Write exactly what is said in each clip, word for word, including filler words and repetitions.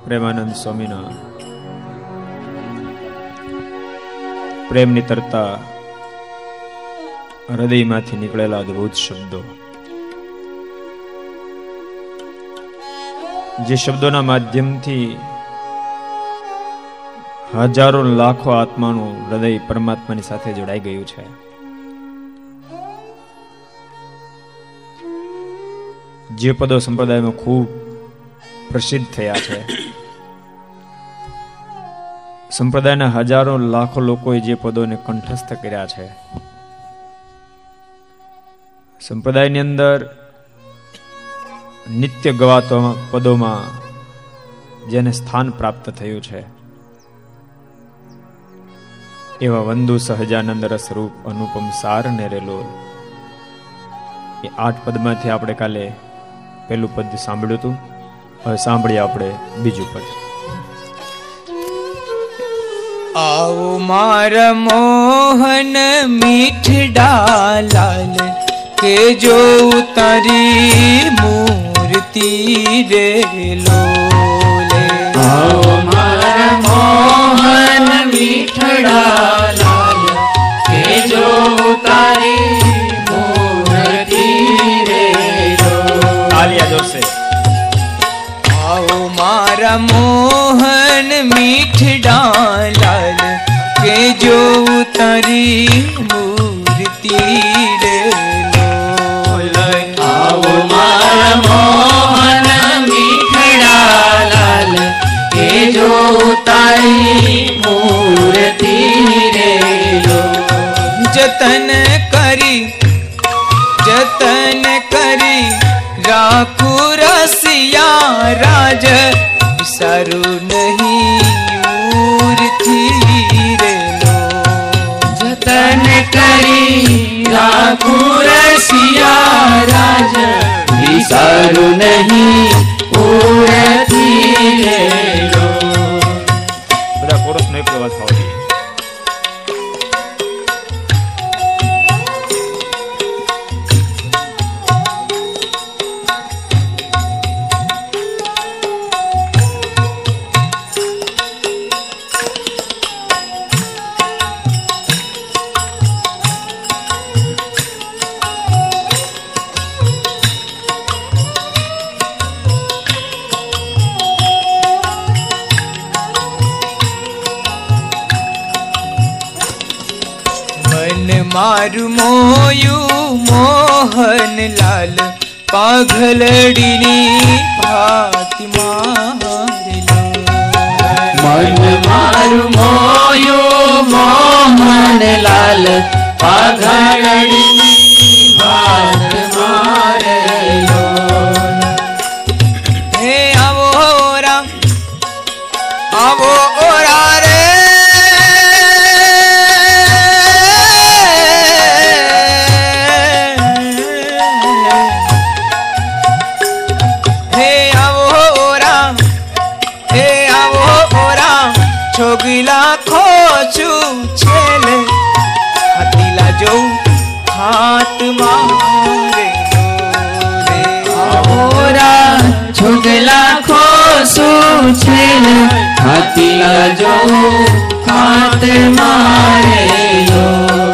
પ્રેમાનંદ સ્વામીના પ્રેમની તરતા હૃદયમાંથી નીકળેલા અદ્ભુત શબ્દો, જે શબ્દોના માધ્યમથી હજારો લાખો આત્માનું હૃદય પરમાત્માની સાથે જોડાઈ ગયું છે. જે પદો સંપ્રદાયમાં ખૂબ પ્રસિદ્ધ થયા છે, સંપ્રદાયના હજારો લાખો લોકોએ જે પદોને કંઠસ્થ કર્યા છે, સંપ્રદાયની અંદર નિત્ય ગવાતો પદોમાં જેને સ્થાન પ્રાપ્ત થયું છે, એવા વંદુ સહજાનંદ રસરૂપ અનુપમ સાર ને રેલો, એ આઠ પદમાંથી આપણે કાલે પહેલું પદ સાંભળ્યું હતું. હવે સાંભળીએ આપણે બીજું પદ. આવો મારા મોહન મીઠડા લાલ, કે જો તારી મૂર્તિ રે લોલે. આવો મારા મોહન મીઠડા લાલ, કે જો તારી મૂર્તિ રે લોલે. તાલિયા જોશે. આવો મારા મોહન મીઠડા લાલ, કે જો તારી મૂર્તિ રે લોલે. આવો મારા મોહન મીઠડા લાલ, કે જો તારી મૂર્તિ રે લોલે. જતન કરી જતન કરી રાખું રસિયા રાજ, સારું નહીં ઉરથી રે લો. જતન કરી રાખું રસિયા રાજ, વિસારું નહીં ઉરથી રે લો. બધા કોરસનો એક અવાજ થવો જોઈએ. મારું મોયું મોહન લાલ, પાઘલડીની ભાતી મારે લો. મન મારું મોયું મોહન લાલ, પાઘલડીની ભાત મારે લો. હે આવો રામ આવો ઓરા રે, છોગીલા ખોચું છેલે, હાથીલા જોઉં હાથ મારે રે. ઓરા છોગલા ખોસું છેલે, હાથીલા જો હાથ મારે લો.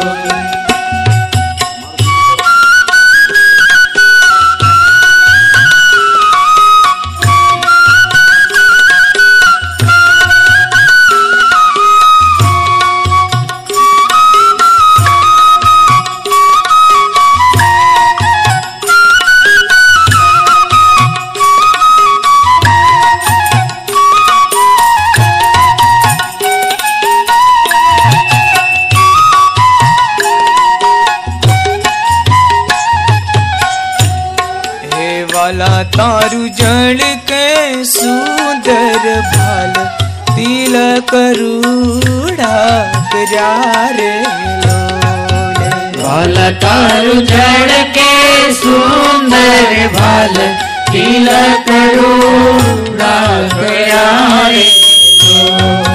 તારું જળ કે સુંદર ભાલ, તિલક રૂડા કર્યા રે લોલે. ભાલ તારું જળ કે સુંદર ભાલ, તિલક રૂડા કર્યા રે લોલે.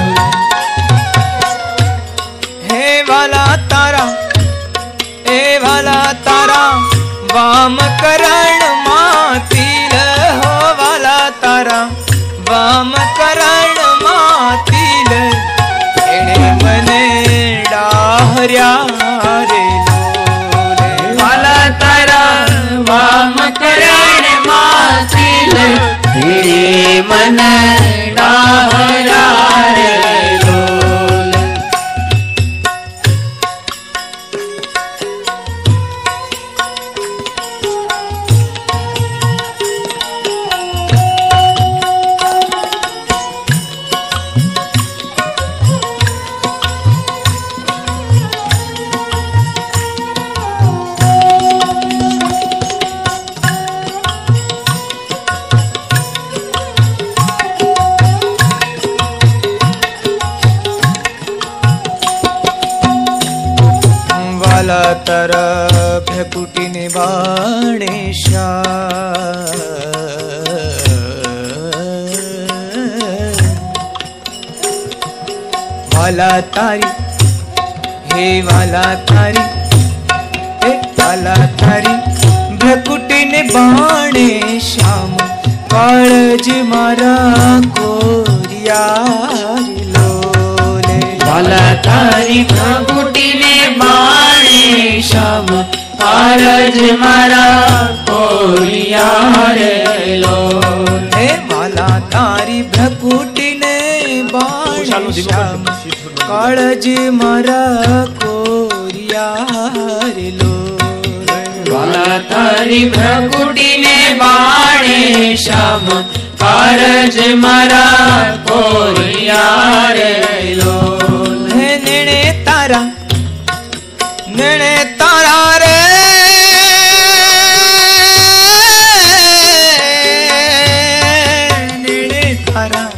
હે વાલા તારા હે વાલા તારા વામ કરણ માં તિલ, હો વાલા તારા વામ કરણ માં તિલ એણે મને ડાહર્યા રે લોલે વાલા તારા વામ કરણ માં તિલ એણે મને ડાહર્યા રે લોલે તારા ભેકુટીને બાણે વાલા તારી હે વાલા તારી હે વાલા તારી ભેકુટીને બાણે શ્યામ કાળજ મારા કોરિયા લોલે વાલા તારી ભગુટીને બાણે શ્યામ કાળજ મારા કોરિયા રે લોલ હે વાલા તારી ભ્રકુટીને બાણે શ્યામ કાળજ મારા કોરિયા રે લોલ વાલા તારી ભગુટીને બાણે શ્યામ કાળજ મારા કોરિયા રે લોલ હે નેણે તારા નેણે તારા રે નેણે તારા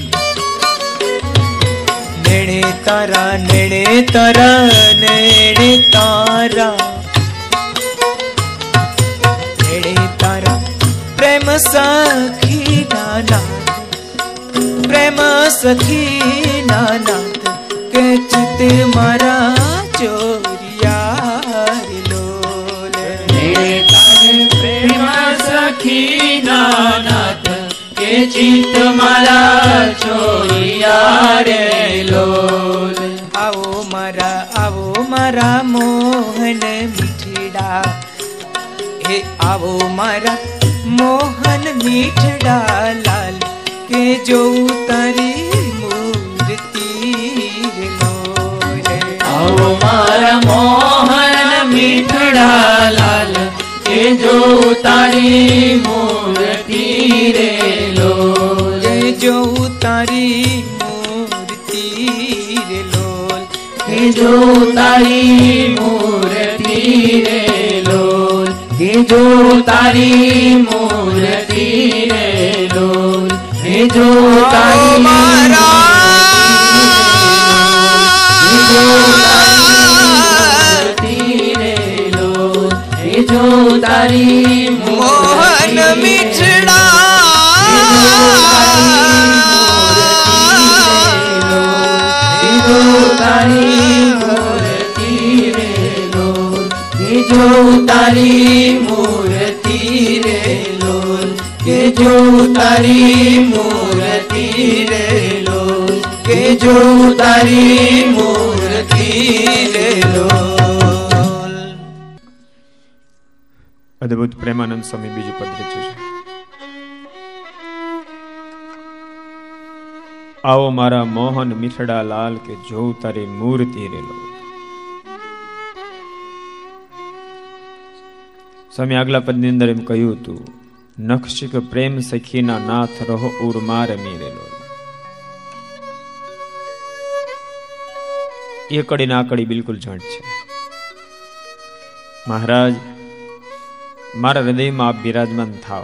નેણે તારા નેણે તારા નેણે તારા નેણે તારા પ્રેમ સખી નાના પ્રેમ સખી નાના કે ચિત મારા ચોરિયા લોલે નેણે તારે પ્રેમ સખી નાનાથ કે ચિત્ત મારા ચોરિયા રે લોલ આવો મારા આવો મારા મોહન મીઠડા હે આવો મારા મોહન મીઠડા લાલ કે જોઉં તારી મૂર્તિ રે લોલે આવો મારા મોહન મીઠડા લાલ કે જો તારી મૂર્તિ રે લોલ કે જોઉં તારી મૂર્તિ રે લોલ કે જો તારી મૂર્તિ રે લોલ કે જો તારી મૂર્તિ રે લોલ કે જો તારી મારા જો તારી મોહન મીઠડા જો તારી મૂર્તિ રે લોલ જો તારી મૂર્તિ રે લોલ કે જો તારી મૂર્તિ રે લોલ કે જો તારી મૂર્તિ રે લોલ. અદ્ભુત પ્રેમાનંદ સ્વામી બીજું પદ રચ્યું છે. આવો મારા મોહન મીઠડા લાલ કે જોઉં તારી મૂર્તિ રે લોલ. સ્વામી આગલા પદની અંદર એમ કહ્યું હતું, નખશિક પ્રેમ સખીના નાથ રહો ઉર્મા રમી રે લોલ. એ કડી ના કડી બિલકુલ જાણ છે. મહારાજ મારા હૃદયમાં આપ બિરાજમાન થાવ.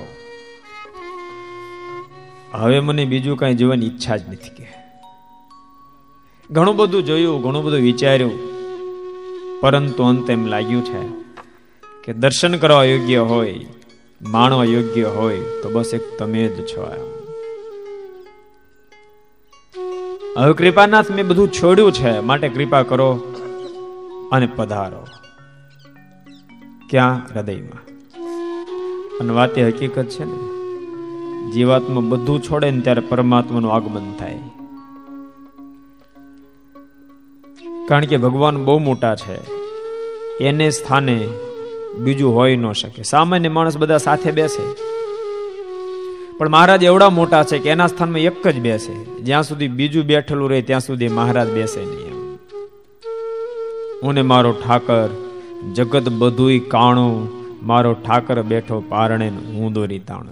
હવે મને બીજું કઈ જોવાની ઈચ્છા જ નથી. કે ઘણું બધું જોયું, ઘણું બધું વિચાર્યું, પરંતુ અંતે એમ લાગ્યું છે કે દર્શન કરવા યોગ્ય હોય, માણવા યોગ્ય હોય તો બસ એક તમે જ છો. હવે કૃપાનાથ મેં બધું છોડ્યું છે, માટે કૃપા કરો અને પધારો. ક્યાં? હૃદયમાં. અને વાત એ હકીકત છે ને, જીવાત્મા બધું છોડે ને ત્યારે પરમાત્માનું આગમન થાય. કારણ કે ભગવાન બહુ મોટા છે, એને સ્થાને બીજું હોય ન શકે. સામાન્ય માણસ બધા સાથે બેસે, પણ મહારાજ એવડા મોટા છે કે એના સ્થાનમાં એક જ બેસે. જ્યાં સુધી બીજું બેઠેલું રહે ત્યાં સુધી મહારાજ બેસે નહીં. હું ને મારો ઠાકર જગત બધુંય કાણું, મારો ઠાકર બેઠો પારણે હું દોરી તાણું.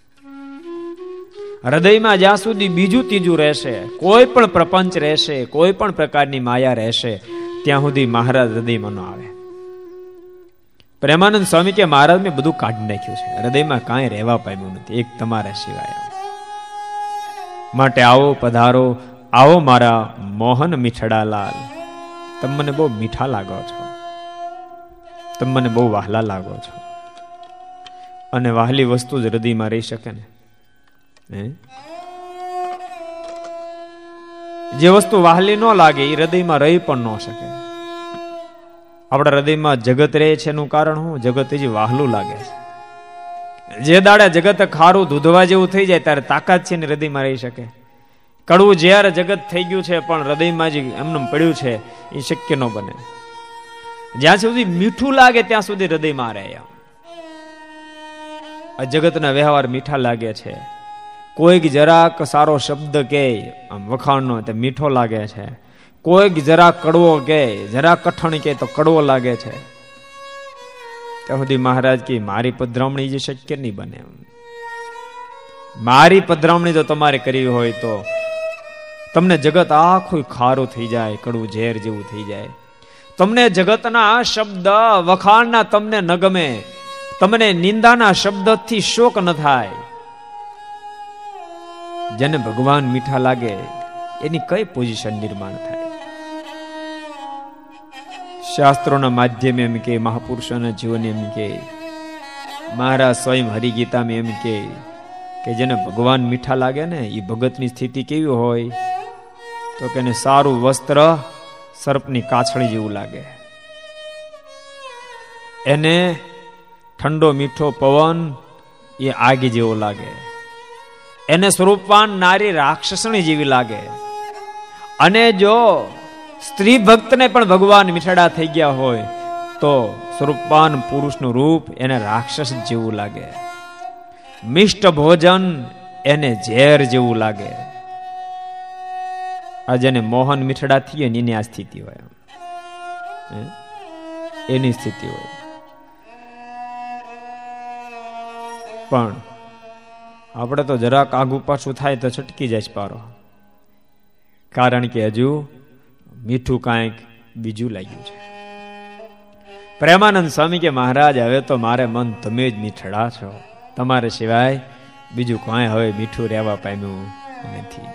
હૃદયમાં જ્યાં સુધી બીજું ત્રીજું રહેશે, કોઈ પણ પ્રપંચ રહેશે, કોઈ પણ પ્રકારની માયા રહેશે, ત્યાં સુધી મહારાજ હૃદયમાં ન આવે. પ્રેમાનંદ સ્વામી કે મહારાજ મેં બધું કાઢી નાખ્યું છે, હૃદયમાં કાંઈ રહેવા પામ્યું નથી, એક તમારા સિવાય. માટે આવો પધારો, આવો મારા મોહન મીઠડાલાલ. તમે મને બહુ મીઠા લાગો છો, તમે મને બહુ વહાલા લાગો છો. અને વહાલી વસ્તુ જ હૃદયમાં રહી શકે ને. જે વસ્તુ વહાલી ન લાગે એ હૃદયમાં રહી પણ ન શકે. આપણા હૃદયમાં જગત રહે છે એનું કારણ શું? જગત હજી વહાલું લાગે છે. જે દાડે જગત ખારું દૂધવા જેવું થઈ જાય ત્યારે તાકાત છે ને હૃદયમાં રહી શકે. કડવું જ્યારે જગત થઈ ગયું છે પણ હૃદયમાં જે એમને પડ્યું છે એ શક્ય ન બને. જ્યાં સુધી મીઠું લાગે ત્યાં સુધી હૃદયમાં રહે. આ જગતના વ્યવહાર મીઠા લાગે છે. કોઈક જરાક સારો શબ્દ કે આમ વખાણનો તે મીઠો લાગે છે, કોઈક જરા કડવો કે જરા કઠણ કે તો કડવો લાગે છે. ત્યાં સુધી મહારાજ કે મારી પધરામણી જે શક્ય નહીં બને. મારી પધરામણી જો તમારે કરવી હોય તો તમને જગત આખું ખારું થઈ જાય, કડવું ઝેર જેવું થઈ જાય. તમને જગતના શબ્દ વખાણના તમને ન ગમે, તમને નિંદાના શબ્દથી શોક ન થાય. જેને ભગવાન મીઠા લાગે એની કઈ પોઝિશન નિર્માણ થાય? શાસ્ત્રોના માધ્યમે એમ કે, મહાપુરુષોના જીવન એમ કે, મહારાજ સ્વયં હરિગીતામાં એમ કે કે જેને ભગવાન મીઠા લાગે ને એ ભગતની સ્થિતિ કેવી હોય તો કે એને સારું વસ્ત્ર સર્પની કાછડી જેવું લાગે, એને ઠંડો મીઠો પવન એ આગ જેવો લાગે, એને સ્વરૂપવાન નારી રાક્ષસણી જેવી લાગે. અને જો સ્ત્રી ભક્તને પણ ભગવાન મીઠડા થઈ ગયા હોય તો સ્વરૂપવાન પુરુષનું રૂપ એને રાક્ષસ જેવું લાગે. મિષ્ટ ભોજન એને ઝેર જેવું લાગે. આ જેને મોહન મીઠડા થઈએ ને એની આ સ્થિતિ હોય, એની સ્થિતિ હોય. પણ આપણે તો જરાક આગુ પાછું થાય તો છટકી જાય પારો, કારણ કે હજુ મીઠું કાંઈક બીજું લાગ્યું છે. પ્રેમાનંદ સ્વામી કે મહારાજ હવે તો મારે મન તમે જ મીઠડા છો, તમારે સિવાય બીજું કાંઈ હવે મીઠું રહેવા પામ્યું નથી.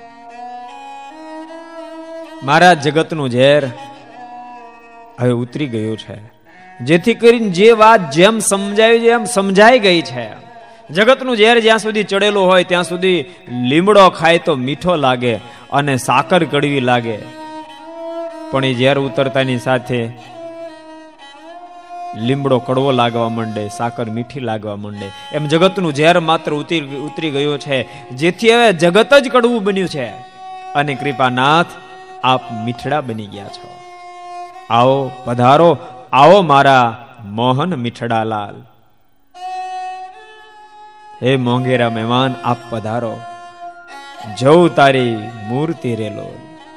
મહારાજ જગતનું ઝેર હવે ઉતરી ગયું છે, જેથી કરીને જે વાત જેમ સમજાવી છે એમ સમજાઈ ગઈ છે. જગતનું ઝેર જ્યાં સુધી ચડેલું હોય ત્યાં સુધી લીમડો ખાય તો મીઠો લાગે અને સાકર કડવી લાગે, પણ એ ઝેર ઉતરતાની સાથે લીમડો કડવો લાગવા માંડે, સાકર મીઠી લાગવા માંડે. એમ જગતનું ઝેર માત્ર ઉતરી ઉતરી ગયું છે, જેથી હવે જગત જ કડવું બન્યું છે અને કૃપાનાથ આપ મીઠડા બની ગયા છો. આવો પધારો, આવો મારા મોહન મીઠડાલાલ. હે મોંઘેરા મહેમાન આપ પધારો, જવું તારી મૂર્તિ રેલો.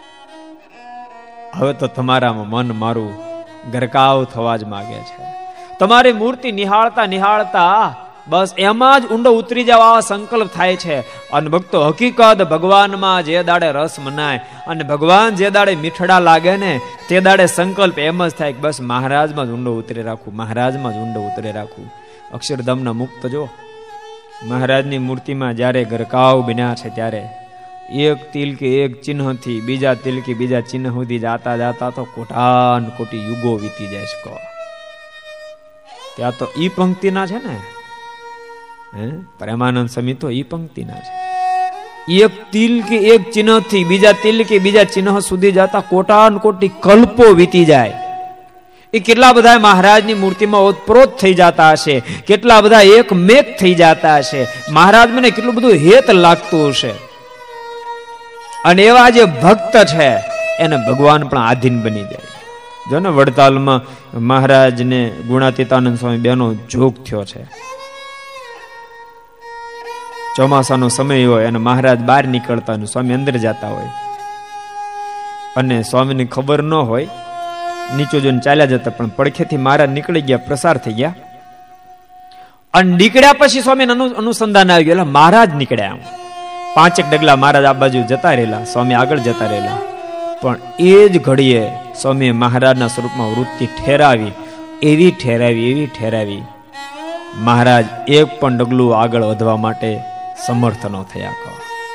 હવે તો તમારામાં મન મારું ગરકાવ થવા જ માગે છે. તમારી મૂર્તિ નિહાળતા નિહાળતા બસ એમાં જ ઊંડો ઉતરી જવા સંકલ્પ થાય છે. અને ભક્તો હકીકત ભગવાનમાં જે દાડે રસ મનાય અને ભગવાન જે દાડે મીઠડા લાગે ને તે દાડે સંકલ્પ એમ જ થાય કે બસ મહારાજમાં જ ઊંડો ઉતરી રાખું, મહારાજમાં જ ઊંડો ઉતરી રાખું. અક્ષરધામના મુક્ત જો મહારાજની મૂર્તિમાં જ્યારે ગરકાવ બન્યા છે ત્યારે એક તિલ કે એક ચિહ્નથી બીજા તિલ કે બીજા ચિહ્ન સુધી જાતા જાતા તો કોટાન કોટી યુગો વીતી જાય છે. ત્યાં તો ઈ પંક્તિના છે ને, હે પ્રેમાનંદ સ્વામી તો ઈ પંક્તિના છે. એક તિલ કે એક ચિહ્નથી બીજા તિલ કે બીજા ચિહ્ન સુધી જાતા કોટાન કોટી કલ્પો વીતી જાય. એ કેટલા બધા મહારાજની મૂર્તિમાં ઓતપ્રોત થઈ જતા હશે, કેટલા બધા એક મેક થઈ જતા હશે, મહારાજ મને કેટલું બધું હેત લાગતું હશે. અને એવા જે ભક્ત છે એને ભગવાન પણ આધીન બની જાય. જો ને વડતાલમાં મહારાજને ગુણાતીતાનંદ સ્વામી બેનો જોગ થયો છે. ચોમાસાનો સમય હોય અને મહારાજ બહાર નીકળતા હોય, સ્વામી અંદર જતા હોય અને સ્વામીને ખબર ન હોય, નીચે જોઈને ચાલ્યા જતા, પણ પડખેથી મહારાજ નીકળી ગયા, પ્રસાર થઈ ગયા. અને નીકળ્યા પછી સ્વામીને અનુસંધાન આવી ગયું, મહારાજ નીકળ્યા. આમ પાંચેક ડગલા મહારાજ આ બાજુ જતા રહેલા, સ્વામી આગળ જતા રહેલા. પણ એ જ ઘડીએ સ્વામીએ મહારાજના સ્વરૂપમાં વૃત્તિ ઠેરાવી, એવી ઠેરાવી એવી ઠેરાવી મહારાજ એક પણ ડગલું આગળ વધવા માટે સમર્થ ન થયા. કહો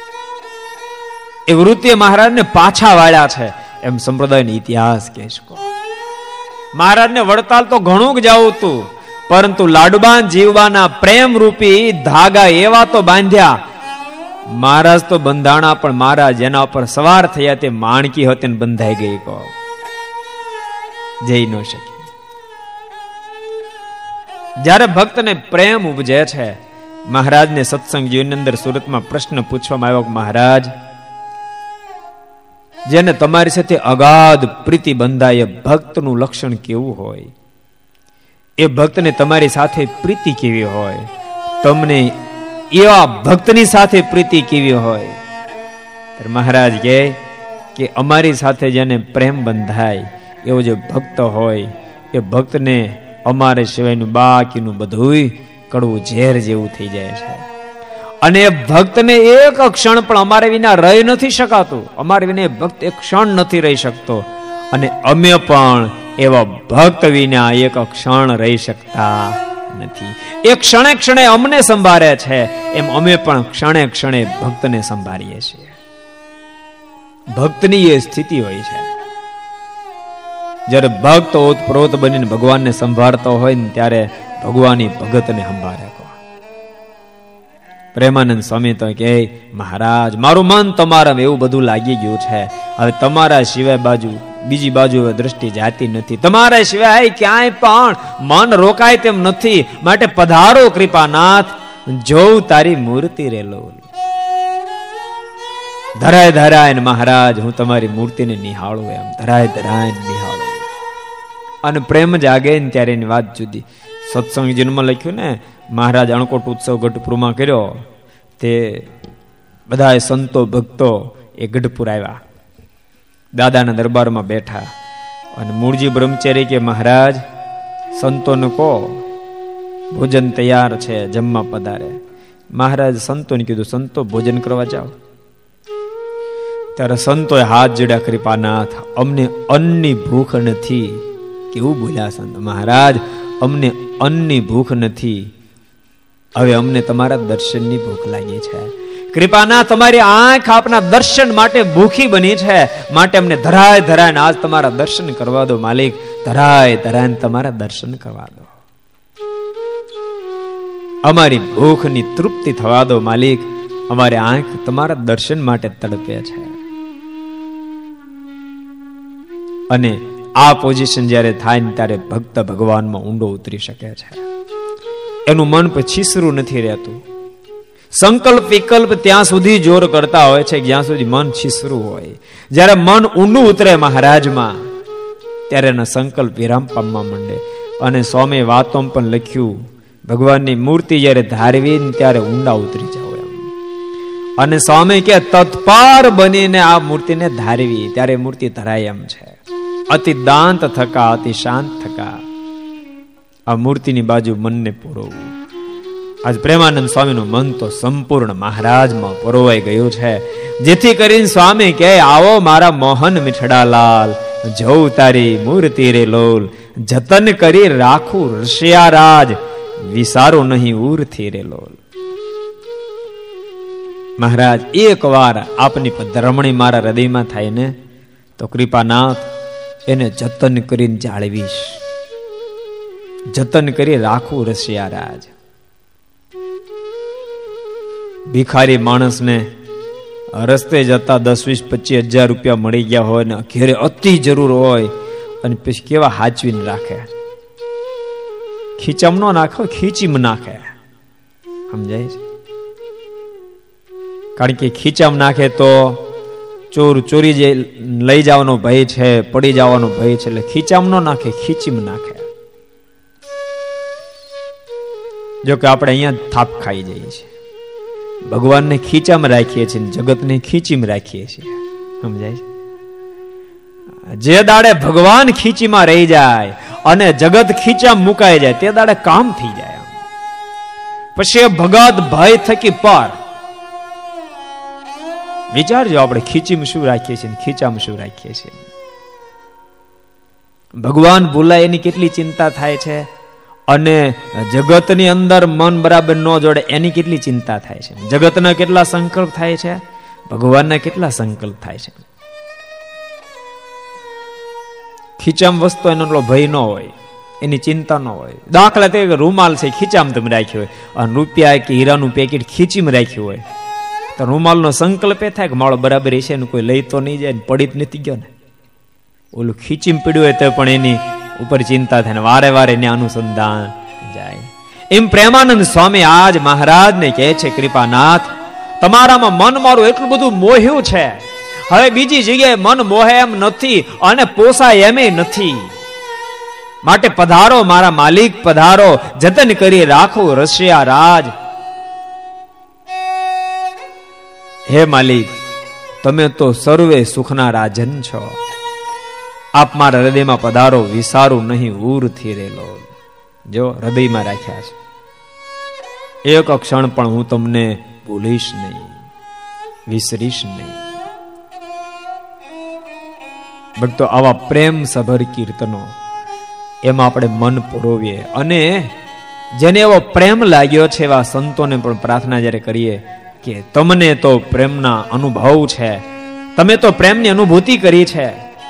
એ વૃત્તિએ મહારાજને પાછા વાળ્યા છે, એમ સંપ્રદાયનો ઇતિહાસ કહે છે. મહારાજને વડતાલ તો ઘણું જ જવું હતું, પરંતુ લાડુબાન જીવવાના પ્રેમ રૂપી ધાગા એવા તો બાંધ્યા. મહારાજ તો બંધાણા, પણ મહારાજ એના ઉપર સવાર થયા તે માણકી હતી ને બંધાઈ ગઈ. કહો જઈ ન શકી. જ્યારે ભક્તને પ્રેમ ઉપજે છે, મહારાજને સત્સંગ જીવનની અંદર સુરતમાં પ્રશ્ન પૂછવામાં આવ્યો, મહારાજ જેને તમારી સાથે અગાધ પ્રીતિ બંધાય, ભક્તનું લક્ષણ કેવું હોય? એ ભક્તને તમારી સાથે પ્રીતિ કેવી હોય? તમને એવા ભક્તની સાથે પ્રીતિ કેવી હોય? મહારાજ કહે કે અમારી સાથે જેને પ્રેમ બંધાય એવો જે ભક્ત હોય, એ ભક્તને અમારે સિવાયનું બાકીનું બધું કડવું ઝેર જેવું થઈ જાય છે. અને એ ભક્તને એક ક્ષણ પણ અમારે વિના રહી નથી શકાતું, અમારે વિના ભક્ત એક ક્ષણ નથી રહી શકતો. અને અમે પણ એવા ભક્ત વિના એક ક્ષણ રહી શકતા નથી. એ ક્ષણે ક્ષણે અમને સંભાળે છે, એમ અમે પણ ક્ષણે ક્ષણે ભક્તને સંભાળીએ છીએ. ભક્તની એ સ્થિતિ હોય છે. જ્યારે ભક્ત ઓતપ્રોત બનીને ભગવાનને સંભાળતો હોય ને, ત્યારે ભગવાનની ભગતને સંભાળે. પ્રેમાનંદ સ્વામી તો કહે, મહારાજ મારું મન તમારામાં એવું બધું લાગી ગયું છે, હવે તમારા સિવાય બાજુ બીજી બાજુ દ્રષ્ટિ જાતી નથી, તમારા સિવાય ક્યાંય પણ મન રોકાય તેમ નથી, માટે પધારો કૃપાનાથ, જોઉં તારી મૂર્તિ રે લોલ. ધરાય ધરાય મહારાજ હું તમારી મૂર્તિને નિહાળું, એમ ધરાય ધરાય નિહાળું. અને પ્રેમ જાગે ને ત્યારે એની વાત જુદી. સત્સંગ જીવનમાં લખ્યું ને, મહારાજ અણકોટ ઉત્સવ ગઢપુરમાં કર્યો, તે બધા સંતો ભક્તો એ ગઢપુર આવ્યા, દાદાના દરબારમાં બેઠા. અને મૂળજી બ્રહ્મચારી કે, મહારાજ સંતોને કહો ભોજન તૈયાર છે, જમવા પધારે. મહારાજ સંતોને કીધું, સંતો ભોજન કરવા જાઓ. ત્યારે સંતોએ હાથ જોડ્યા, કૃપાનાથ અમને અન્નની ભૂખ નથી. કેવું બોલ્યા સંત, મહારાજ અમને અન્નની ભૂખ નથી, હવે અમને તમારા દર્શનની ભૂખ લાગી છે. કૃપાનાથ તમારી આંખ આપના દર્શન માટે ભૂખી બની છે, માટે અમને ધરાય ધરાય આજ તમારા દર્શન કરવા દો માલિક, ધરાય ધરાય તમારા દર્શન કરવા દો, અમારી ભૂખની તૃપ્તિ થવા દો માલિક, અમારી આંખ તમારા દર્શન માટે તડપે છે. અને આ પોઝિશન જ્યારે થાય ને ત્યારે ભક્ત ભગવાનમાં ઊંડો ઉતરી શકે છે. એનું મન છીસરું નથી રહેતું. સંકલ્પ વિકલ્પ ત્યાં સુધી જોર કરતા હોય છે જ્યાં સુધી મન છીસરું હોય. જ્યારે મન ઊંડું ઉતરે મહારાજમાં, ત્યારે એના સંકલ્પ વિરામ પામવા માંડે. અને સ્વામી વાતોમાં પણ લખ્યું, ભગવાનની મૂર્તિ જ્યારે ધારવી ત્યારે ઊંડા ઉતરી જાવ એમ. અને સ્વામી કે તત્પર બનીને આ મૂર્તિને ધારવી, ત્યારે મૂર્તિ ધરાય એમ છે. અતિ દાંત થકા અતિ શાંત થકા આ મૂર્તિની બાજુ મનને પુરવવું. આજ પ્રેમાનંદ સ્વામીનું મન તો સંપૂર્ણ મહારાજમાં પરોવાઈ ગયું છે, જેથી કરીને સ્વામી કહે, આવો મારા મોહન મીઠડાલાલ, જોઉં તારી મૂર્તિ રે લોલ, જતન કરી રાખું રશિયારાજ, વિસારો નહીં ઉરથી રે લોલ. મહારાજ એક વાર આપની પધરામણી મારા હૃદયમાં થાય ને, તો કૃપાનાથ એને જતન કરીને જાળવીશ, જતન કરી રાખું રશિયારાજ. ભિખારી માણસને રસ્તે જતા દસ વીસ પચીસ હજાર રૂપિયા મળી ગયા હોય ને ઘેરે અતિ જરૂર હોય, અને પછી કેવા હાચવીને રાખે. ખીચામ નો નાખો, ખીચીમ નાખે. સમજાય છે? કારણ કે ખીચામ નાખે તો ચોર ચોરી જે લઈ જવાનો ભય છે, પડી જવાનો ભય છે, એટલે ખીચામ નો નાખે, ખીચીમ નાખે. જો કે આપણે અહીંયા થાપ ખાઈ જઈએ છીએ. ભગવાનને ખીચામાં રાખીએ છીએ, જગતને ખીચીમાં રાખીએ છીએ. સમજાય છે? જે દાડે ભગવાન ખીચીમાં રહી જાય અને જગત ખીચામાં મુકાઈ જાય તે દાડે કામ થઈ જાય. પછી ભગત ભય થકી પર. વિચારજો, આપણે ખીચીમાં શું રાખીએ છીએ, ખીચામાં શું રાખીએ છીએ. ભગવાન ભૂલાય એની કેટલી ચિંતા થાય છે, અને જગતની અંદર મન બરાબર ન જોડે એની કેટલી ચિંતા થાય છે. જગતના કેટલા સંકલ્પ થાય છે, ભગવાનના કેટલા સંકલ્પ થાય છે. ખીચામ વસ્તુ એનો ભય ન હોય, એની ચિંતા ન હોય. દાખલા તરીકે રૂમાલ છે, ખીચામ તમે રાખ્યો હોય, અને રૂપિયા કે હીરાનું પેકેટ ખીચીમાં રાખ્યું હોય, તો રૂમાલનો સંકલ્પ એ થાય કે માળો બરાબર છે ને કોઈ લઈ તો નહીં જાય, પડી જ નથી ગયો ને. ઓલું ખીચીમાં પડ્યું હોય તો પણ એની ઉપર ચિંતા થાય ને વારે વારે એને અનુસંધાન જાય. એમ પ્રેમાનંદ સ્વામી આજ મહારાજને કહે છે, કૃપાનાથ, તમારામાં મન મારું એટલું બધું મોહ્યું છે, હવે બીજી જગ્યાએ મન મોહે એમ નથી અને પોસાય એમ નથી. માટે પધારો મારા માલિક, પધારો, જતન કરી રાખો રસિયા રાજ. હે માલિક, તમે તો સર્વે સુખના રાજન છો. આપ મારા હૃદયમાં પધારો, વિસારું નહીં ઉરથી રેલો. જો હૃદયમાં રાખ્યા છે, એક ક્ષણ પણ હું તમને ભૂલીશ નહીં, વિસરીશ નહીં. ભક્તો, આવા પ્રેમ સભર કીર્તનો એમાં આપણે મન પરોવીએ, અને જેને એવો પ્રેમ લાગ્યો છે એવા સંતોને પણ પ્રાર્થના જ્યારે કરીએ કે તમને તો પ્રેમના અનુભવ છે, તમે તો પ્રેમની અનુભૂતિ કરી છે,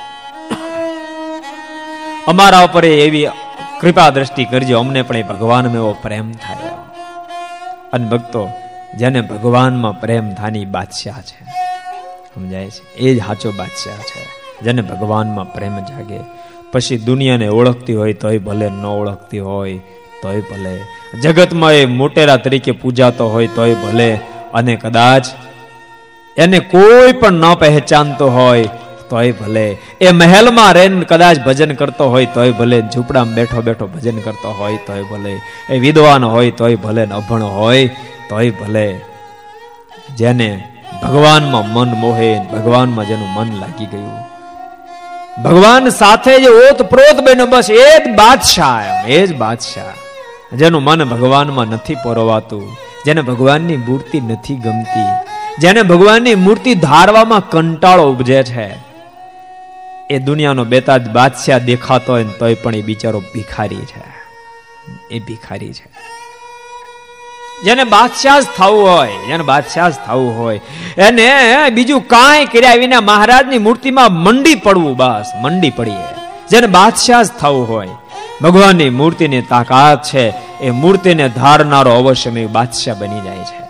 અમારા ઉપર એવી કૃપા દ્રષ્ટિ કરજો, અમને પણ એ ભગવાનમાં એવો પ્રેમ થાય. અને ભક્તો, જેને ભગવાનમાં પ્રેમ થાની બાદશાહ છે. સમજાય છે? એ જ સાચો બાદશાહ છે, જેને ભગવાનમાં પ્રેમ જાગે. પછી દુનિયાને ઓળખતી હોય તોય ભલે, ન ઓળખતી હોય તોય ભલે, જગતમાં એ મોટેરા તરીકે પૂજાતો હોય તોય ભલે, અને કદાચ એને કોઈ પણ ન પહેચાનતો હોય તોય ભલે, એ મહેલમાં રહીને કદાચ ભજન કરતો હોય તોય ભલે, ઝૂંપડામાં બેઠો બેઠો ભજન કરતો હોય તોય ભલે, એ વિદ્વાન હોય તોય ભલે, અભણ હોય તોય ભલે, જેને ભગવાનમાં મન મોહે, ભગવાનમાં જેનું મન લાગી ગયું, ભગવાન સાથે જે ઓત પ્રોત બન્યો, બસ એ જ બાદશાહ, એ જ બાદશાહ. જેનું મન ભગવાનમાં નથી પરોવાતું, જેને ભગવાનની મૂર્તિ નથી ગમતી, જેને ભગવાનની મૂર્તિ ધારવામાં કંટાળો ઉપજે છે, એ દુનિયાનો બેતાજ બાદશાહ દેખાતો હોય તોય પણ એ બિચારો ભિખારી છે. એ ભિખારી છે. જેને બાદશાહ જ થવું હોય, જેને બાદશાહ જ થવું હોય, એને બીજું કાંઈ કર્યા વિના મહારાજની મૂર્તિમાં મંડી પડવું, બસ મંડી પડીએ. જેને બાદશાહ જ થવું હોય, ભગવાનની મૂર્તિની તાકાત છે, એ મૂર્તિને ધારનારો અવશ્ય બાદશાહ બની જાય છે.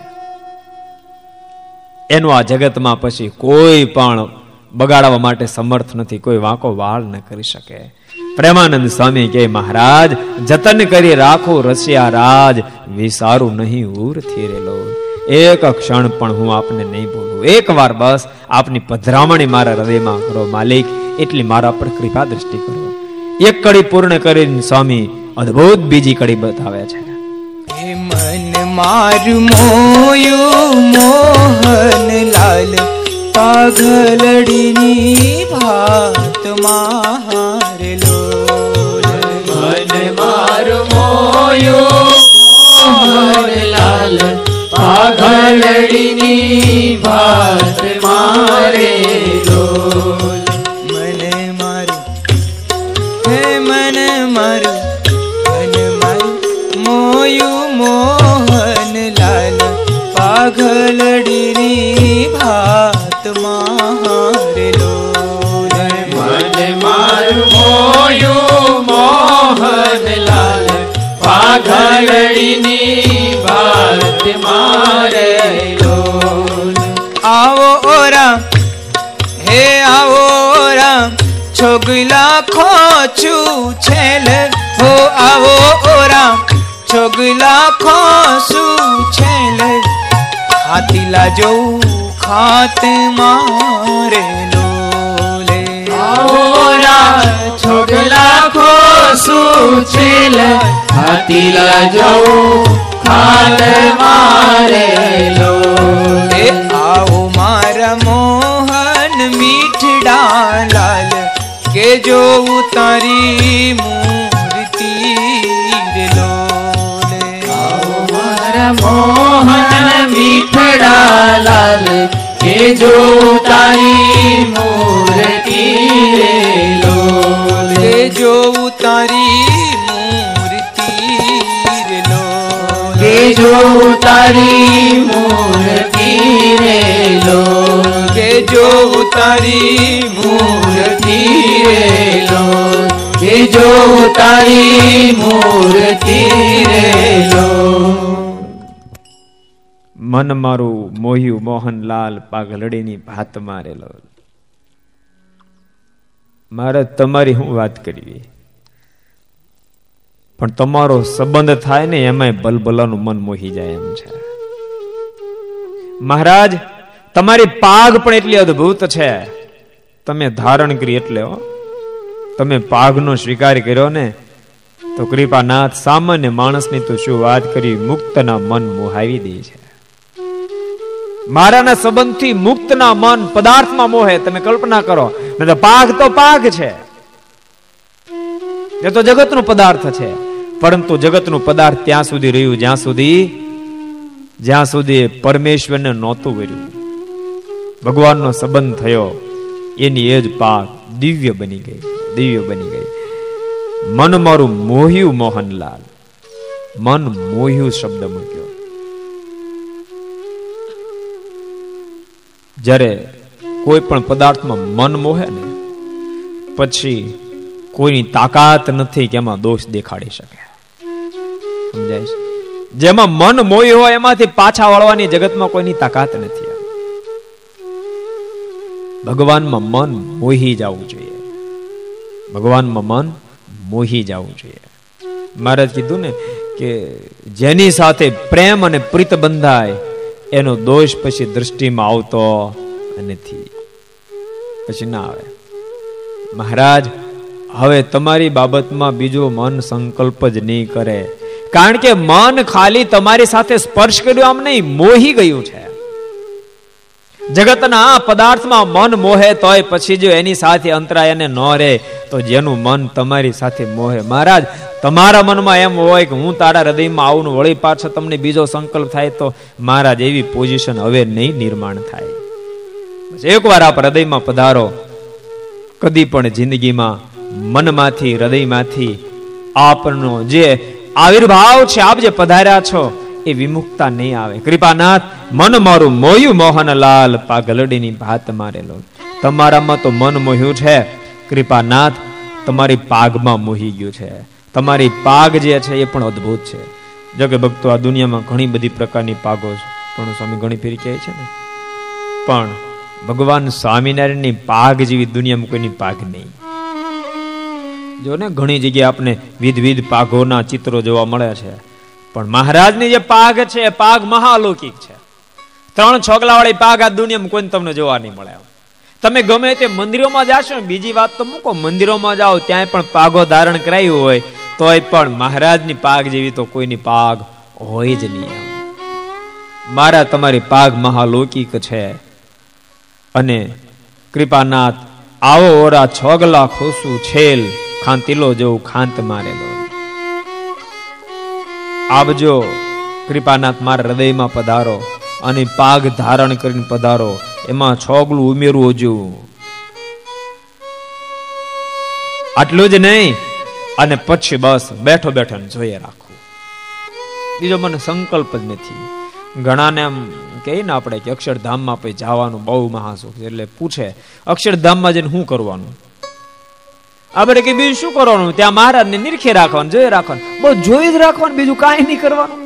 એનું આ જગતમાં પછી કોઈ પણ બગાડવા માટે સમર્થ નથી, કોઈ વાંકો વાળ ન કરી શકે. પ્રેમાનંદ સ્વામી કે મહારાજ, જતન કરી રાખો રસિયા રાજ, વિસારું નહીં ઉરથી રેલો. એક ક્ષણ પણ હું આપને નહીં બોલું. એક વાર બસ આપની પધરામણી મારા હૃદયમાં કરો માલિક, એટલી મારા પર કૃપા દ્રષ્ટિ કરો. એક કડી પૂર્ણ કરીને સ્વામી અદ્ભુત બીજી કડી બતાવે છે. હે મન મારું મોયું મોહન લાલ, પાઘલડીની ભાત મારેલો. મન મારું મોયું મોહન લાલ, પાઘલડીની ભાત મારેલો. મને મારું, હે મન મારું, મન મારું મોયું મોહન લાલ, પાઘલડીની ભાત મારેલો. મન મારું મોયું મોહન લાલ, પાઘલડીની ભાત મારેલો. આવો ઓરા, હે આવો ઓરા, છોગલા ખોચું છેલ હો આવો ઓરા છોગલા ખોસું છેલ ખાતીલા જોઉં ખાત મારે લોલે ઓરા છોગલા ખોસું છેલ ખાતીલા જોઉં ખાત મારે લોલે આવો મારા મોહન મીઠડા લાલ કે જો તારી મૂર્તિ રે લોલે આવો મારા મોહન મીઠડા લાલ કે જો તારી મૂર્તિ રે લોલે કે જો તારી મૂર્તિ રે લોલે કે જો તારી મૂર્તિ રે લોલે કે જો તારી મૂર્તિ રે લોલ કે જો તારી મૂર્તિ રે લોલ. મન મારું મોહ્યું મોહનલાલ પાઘલડીની ભાત મારેલો. મારે તમારી હું વાત કરવી, પણ તમારો સંબંધ થાય ને એમાંય બલબલાનું મન મોહી જાય એમ છે. મહારાજ તમારી પાગ પણ એટલી અદ્ભુત છે, તમે ધારણ કરી એટલે હો. તમે પાગનો સ્વીકાર કર્યો ને તો કૃપાનાથ સામાન્ય માણસની તો શું વાત કરી, મુક્તના મન મોહાવી દે છે. મારાના સંબંધથી મુક્તના મન પદાર્થમાં મોહે, તમે કલ્પના કરો. ને તો પાગ તો પાગ છે, એ તો જગતનો પદાર્થ છે. પરંતુ જગતનું પદાર્થ ત્યાં સુધી રહ્યું જ્યાં સુધી જ્યાં સુધી પરમેશ્વરને નહોતું વર્યું. ભગવાનનો સંબંધ થયો, એની એ જ પાક દિવ્ય બની ગઈ, દિવ્ય બની ગઈ. મન મારું મોહ્યું મોહનલાલ, મન મોહ્યું શબ્દ મૂક્યો. જ્યારે કોઈ પણ પદાર્થમાં મન મોહે ને પછી કોઈની તાકાત નથી કે એમાં દોષ દેખાડી શકે. સમજાય છે? જેમાં મન મોહ્યું હોય એમાંથી પાછા વળવાની જગતમાં કોઈની તાકાત નથી. ભગવાનમાં મન મોહી જવું જોઈએ, ભગવાનમાં મન મોહી જવું જોઈએ. મહારાજ કીધું ને કે જેની સાથે પ્રેમ અને પ્રીત બંધાય એનો દોષ પછી દૃષ્ટિમાં આવતો નથી, પછી ના આવે. મહારાજ હવે તમારી બાબતમાં બીજો મન સંકલ્પ જ નહીં કરે, કારણ કે મન ખાલી તમારી સાથે સ્પર્શ કર્યો આમ નહીં, મોહી ગયું છે. જગતના પદાર્થમાં મન મોહે તોય પછી જો એની સાથે અંતરાય અને ન રહે તો જેનું મન તમારી સાથે મોહે. મહારાજ તમારા મનમાં એમ હોય કે હું તારા હૃદયમાં આવું, વળી પાછો તમને બીજો સંકલ્પ થાય તો મહારાજ એવી પોઝિશન હવે નહીં નિર્માણ થાય. એકવાર આપ હૃદયમાં પધારો, કદી પણ જિંદગીમાં મનમાંથી હૃદયમાંથી આપનો જે આવિર્ભાવ છે, આપ જે પધાર્યા છો એ વિમુક્તા નહીં આવે. કૃપાનાથ મન મારું મોહ્યું મોહનલાલ પાઘલડીની ભાત મારેલો. તમારામાં તો મન મોહ્યું છે, કૃપાનાથ તમારી પાગમાં મોહી ગયું છે. તમારી પાગ જે છે એ પણ અદ્ભુત છે. જો કે ભક્તો આ દુનિયામાં ઘણી બધી પ્રકારની પાગો છે, પણ સ્વામી ઘણી ફેરી કહે છે ને, પણ ભગવાન સ્વામિનારાયણની પાગ જેવી દુનિયામાં કોઈની પાગ નહીં. જો ને ઘણી જગ્યાએ આપણે વિધવિધ પાગોના ચિત્રો જોવા મળે છે, પણ મહારાજની જે પાગ છે એ પાગ મહાલૌકિક છે. ત્રણ છોગલા વાળી પાગ આ દુનિયામાં કોઈ તમને જોવા નહીં મળે. તમે ગમે તે મંદિરોમાં જાશો, બીજી વાત તો મૂકો, મંદિરોમાં જાઓ ત્યાં પણ પાગો ધારણ કરાયું હોય તોય પણ મહારાજની પાગ જેવી તો કોઈની પાગ હોય જ નહીં. મારા તમારી પાગ મહાલૌકિક છે. અને કૃપાનાથ આવો ઓરા છોગલા ખોસું છેલ ખાંતીલો જવું ખાંત મારેલો. આવજો કૃપાનાથ મારા હૃદયમાં પધારો અને પાગ ધારણ કરીને પધારો, એમાં છોગલું ઉમેરવું જોવું. આટલું જ નહીં, અને પછી બસ બેઠો બેઠો જોઈએ રાખવું, બીજો મને સંકલ્પ જ નથી. ઘણાને એમ કહે ને આપણે કે અક્ષરધામમાં પછી જવાનું બહુ મહાસુખ છે, એટલે પૂછે અક્ષરધામમાં જઈને શું કરવાનું? આપણે કે બીજું શું કરવાનું? ત્યાં મહારાજને નિરખે રાખવાનું, જોઈ રાખવાનું, બસ જોઈ જ રાખવાનું, બીજું કાંઈ નહીં કરવાનું.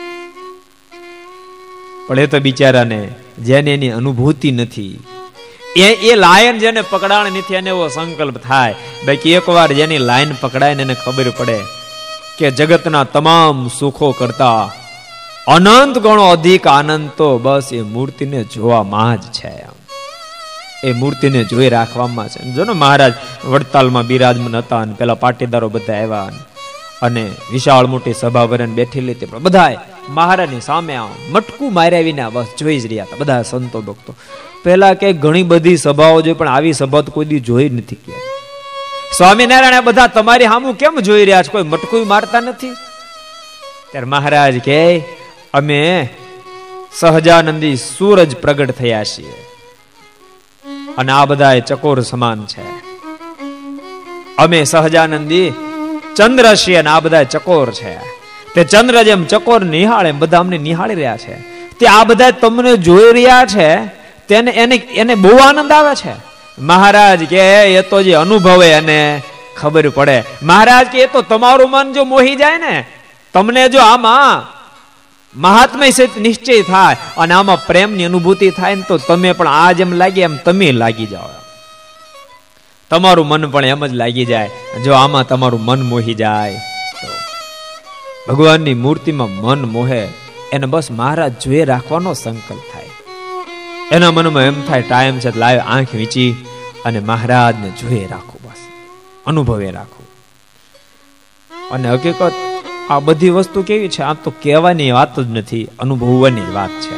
પણ એ તો બિચારાને જેને એની અનુભૂતિ નથી એ એ લાયન જેને પકડાણ નથી એને એવો સંકલ્પ થાય. બાકી એકવાર જેની લાઈન પકડાય ને એને ખબર પડે કે જગતના તમામ સુખો કરતા અનંત ગણો અધિક આનંદ તો બસ એ મૂર્તિને જોવામાં જ છે. એ મૂર્તિને જોઈ રાખવામાં છે. જો ને મહારાજ વડતાલમાં બિરાજમાન હતા અને પેલા પાટીદારો બધા આવ્યા અને વિશાળ મોટી સભા ભરીને બેઠેલી હતી, પણ બધા મહારાજની સામે આમ મટકું માર્યા વિના બસ જોઈ જ રહ્યા હતા બધા સંતો ભક્તો. પેલા કે ઘણી બધી સભાઓ જોઈ પણ આવી સભા તો કોઈ દી જોઈ નથી કે સ્વામિનારાયણ બધા તમારી સામું કેમ જોઈ રહ્યા છે, કોઈ મટકું મારતા નથી? ત્યારે મહારાજ કે અમે સહજાનંદી સૂરજ પ્રગટ થયા છીએ અને આ બધા ચકોર સમાન છે. અમે સહજાનંદી ચંદ્ર છીએ અને આ બધા ચકોર છે. તે ચંદ્ર જેમ ચકોર નિહાળે એમ બધા અમને નિહાળી રહ્યા છે. તે આ બધા તમને જોઈ રહ્યા છે તેને એને એને બહુ આનંદ આવે છે. મહારાજ કે એ તો જે અનુભવે અને ખબર પડે. મહારાજ કે એ તો તમારું મન જો મોહી જાય ને, તમને જો આમાં મહાત્મય સહિત નિશ્ચય થાય અને આમાં પ્રેમની અનુભૂતિ થાય ને તો તમે પણ આ જેમ લાગે એમ તમે લાગી જાઓ. તમારું મન પણ એમ જ લાગી જાય. જો આમાં તમારું મન મોહી જાય તો ભગવાનની મૂર્તિમાં મન મોહે એને બસ મહારાજ જોઈ રાખવાનો સંકલ્પ થાય. એના મનમાં એમ થાય ટાઈમ છે લાવ આંખ વીંચી અને મહારાજને જોઈ રાખું, બસ અનુભવે રાખું. અને હકીકત આ બધી વસ્તુ કેવી છે, આમ તો કહેવાની વાત જ નથી, અનુભવવાની વાત છે.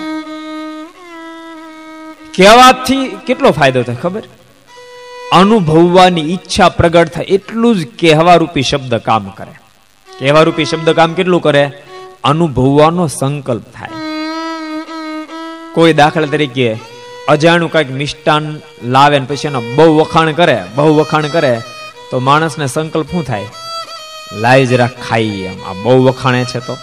કહેવાથી કેટલો ફાયદો થાય ખબર? અનુભવવાની ઈચ્છા પ્રગટ થાય એટલું જ કહેવા રૂપી શબ્દ કામ કરે. કહેવા રૂપી શબ્દ કામ કેટલું કરે? અનુભવવાનો સંકલ્પ થાય. કોઈ દાખલા તરીકે અજાણું કઈક મિષ્ટાન લાવે ને પછી એના બહુ વખાણ કરે બહુ વખાણ કરે તો માણસને સંકલ્પ શું થાય? લાઈ જરા ખાઈ, એમ આ બહુ વખાણે છે તો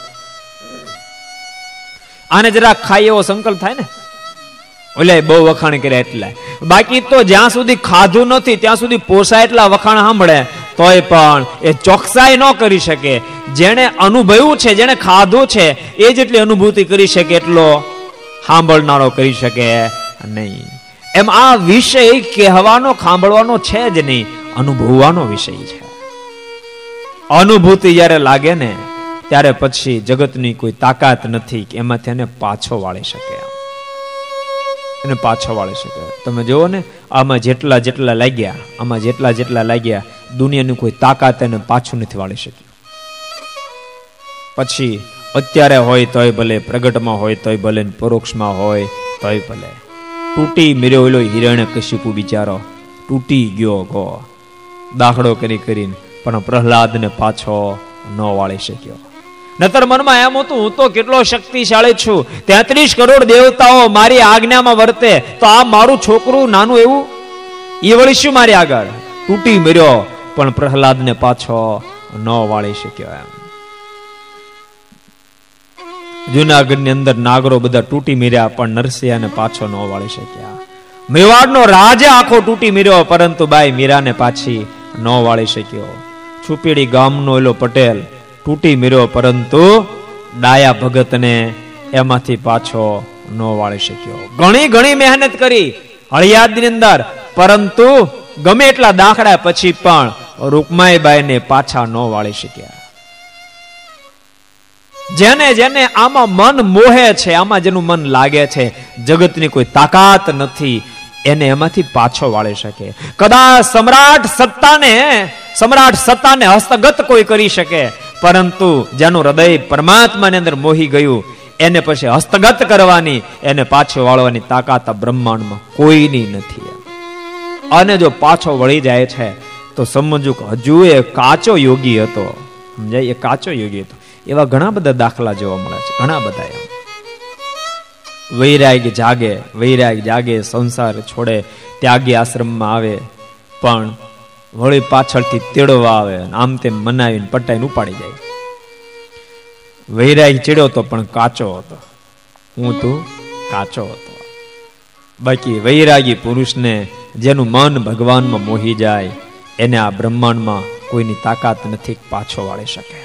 આને જરા ખાઈ એવો સંકલ્પ થાય ને. ઓલે બહુ વખાણ કર્યા એટલે. બાકી તો જ્યાં સુધી ખાધું નથી ત્યાં સુધી પોસાય એટલા વખાણ સાંભળે તોય પણ એ ચોકસાઈ ન કરી શકે. જેને અનુભવ્યું છે, જેને ખાધું છે એ જેટલી અનુભૂતિ કરી શકે એટલો સાંભળનારો કરી શકે નહીં. એમ આ વિષય કહેવાનો સાંભળવાનો છે જ નહીં, અનુભવવાનો વિષય છે. અનુભૂતિ જયારે લાગે ને ત્યારે પછી જગતની કોઈ તાકાત નથી કે એમાંથી એને પાછો વાળી શકે. એને પાછો વાળી શકે. તમે જુઓ ને આમાં જેટલા જેટલા લાગ્યા આમાં જેટલા જેટલા લાગ્યા દુનિયાની કોઈ તાકાત એને પાછું નથી વાળી શકી. પછી અત્યારે હોય તોય ભલે, પ્રગટમાં હોય તોય ભલે, પરોક્ષમાં હોય તોય ભલે. તૂટી મેર્યો એલો હિરણ્યકશિપુ બિચારો તૂટી ગયો ગો દાખલો કરી કરીને, પણ પ્રહલાદને પાછો ન વાળી શક્યો. નતર મનમાં એમ હતું હું તો કેટલો શક્તિશાળી છું, તેત્રીસ કરોડ દેવતાઓ મારી આજ્ઞામાં વર્તે તો આ મારું છોકરું નાનું એવું એ વળી શું મારી આગળ? તૂટી મર્યો પણ પ્રહલાદને પાછો ન વાળી શક્યો. એમ જુનાગઢ ની અંદર નાગરો બધા તૂટી મર્યા પણ નરસિંહને પાછો ન વાળી શક્યા. મેવાડનો રાજા આખો તૂટી મર્યો પરંતુ બાઈ મીરાને પાછી ન વાળી શક્યો. છુપીડી ગામનો એલો પટેલ તૂટી મર્યો પરંતુ ડાયા ભગતને એમાંથી પાછો ન વાળી શક્યો. ઘણી ઘણી મહેનત કરી હળિયાદની અંદર પરંતુ ગમે એટલા દાખલા પછી પણ રૂકમાઈબાઈને પાછા ન વાળી શક્યા. જેને જેને આમાં મન મોહે છે, આમાં જેનું મન લાગે છે, જગતની કોઈ તાકાત નથી એને એમાંથી પાછો વાળી શકે. કદાચ સમ્રાટ સત્તાને સમ્રાટ સત્તાને હસ્તગત કોઈ કરી શકે પરંતુ જેનું હૃદય પરમાત્માની અંદર મોહી ગયું એને પછી હસ્તગત કરવાની, એને પાછો વાળવાની તાકાત આ બ્રહ્માંડમાં કોઈની નથી. અને જો પાછો વળી જાય છે તો સમજુ કે હજુ એ કાચો યોગી હતો. સમજાય? એ કાચો યોગી હતો. એવા ઘણા બધા દાખલા જોવા મળે છે, ઘણા બધા. એમ વૈરાગ જાગે વૈરાગ જાગે સંસાર છોડે, ત્યાગી આશ્રમમાં આવે પણ વળી પાછળથી તેડવા આવે, આમ તેમ મનાવીને પટાઈને ઉપાડી જાય. વૈરાગ ચડ્યો તો પણ કાચો હતો. હું તું કાચો હતો. બાકી વૈરાગી પુરુષને જેનું મન ભગવાનમાં મોહી જાય એને આ બ્રહ્માંડમાં કોઈની તાકાત નથી પાછો વાળી શકે.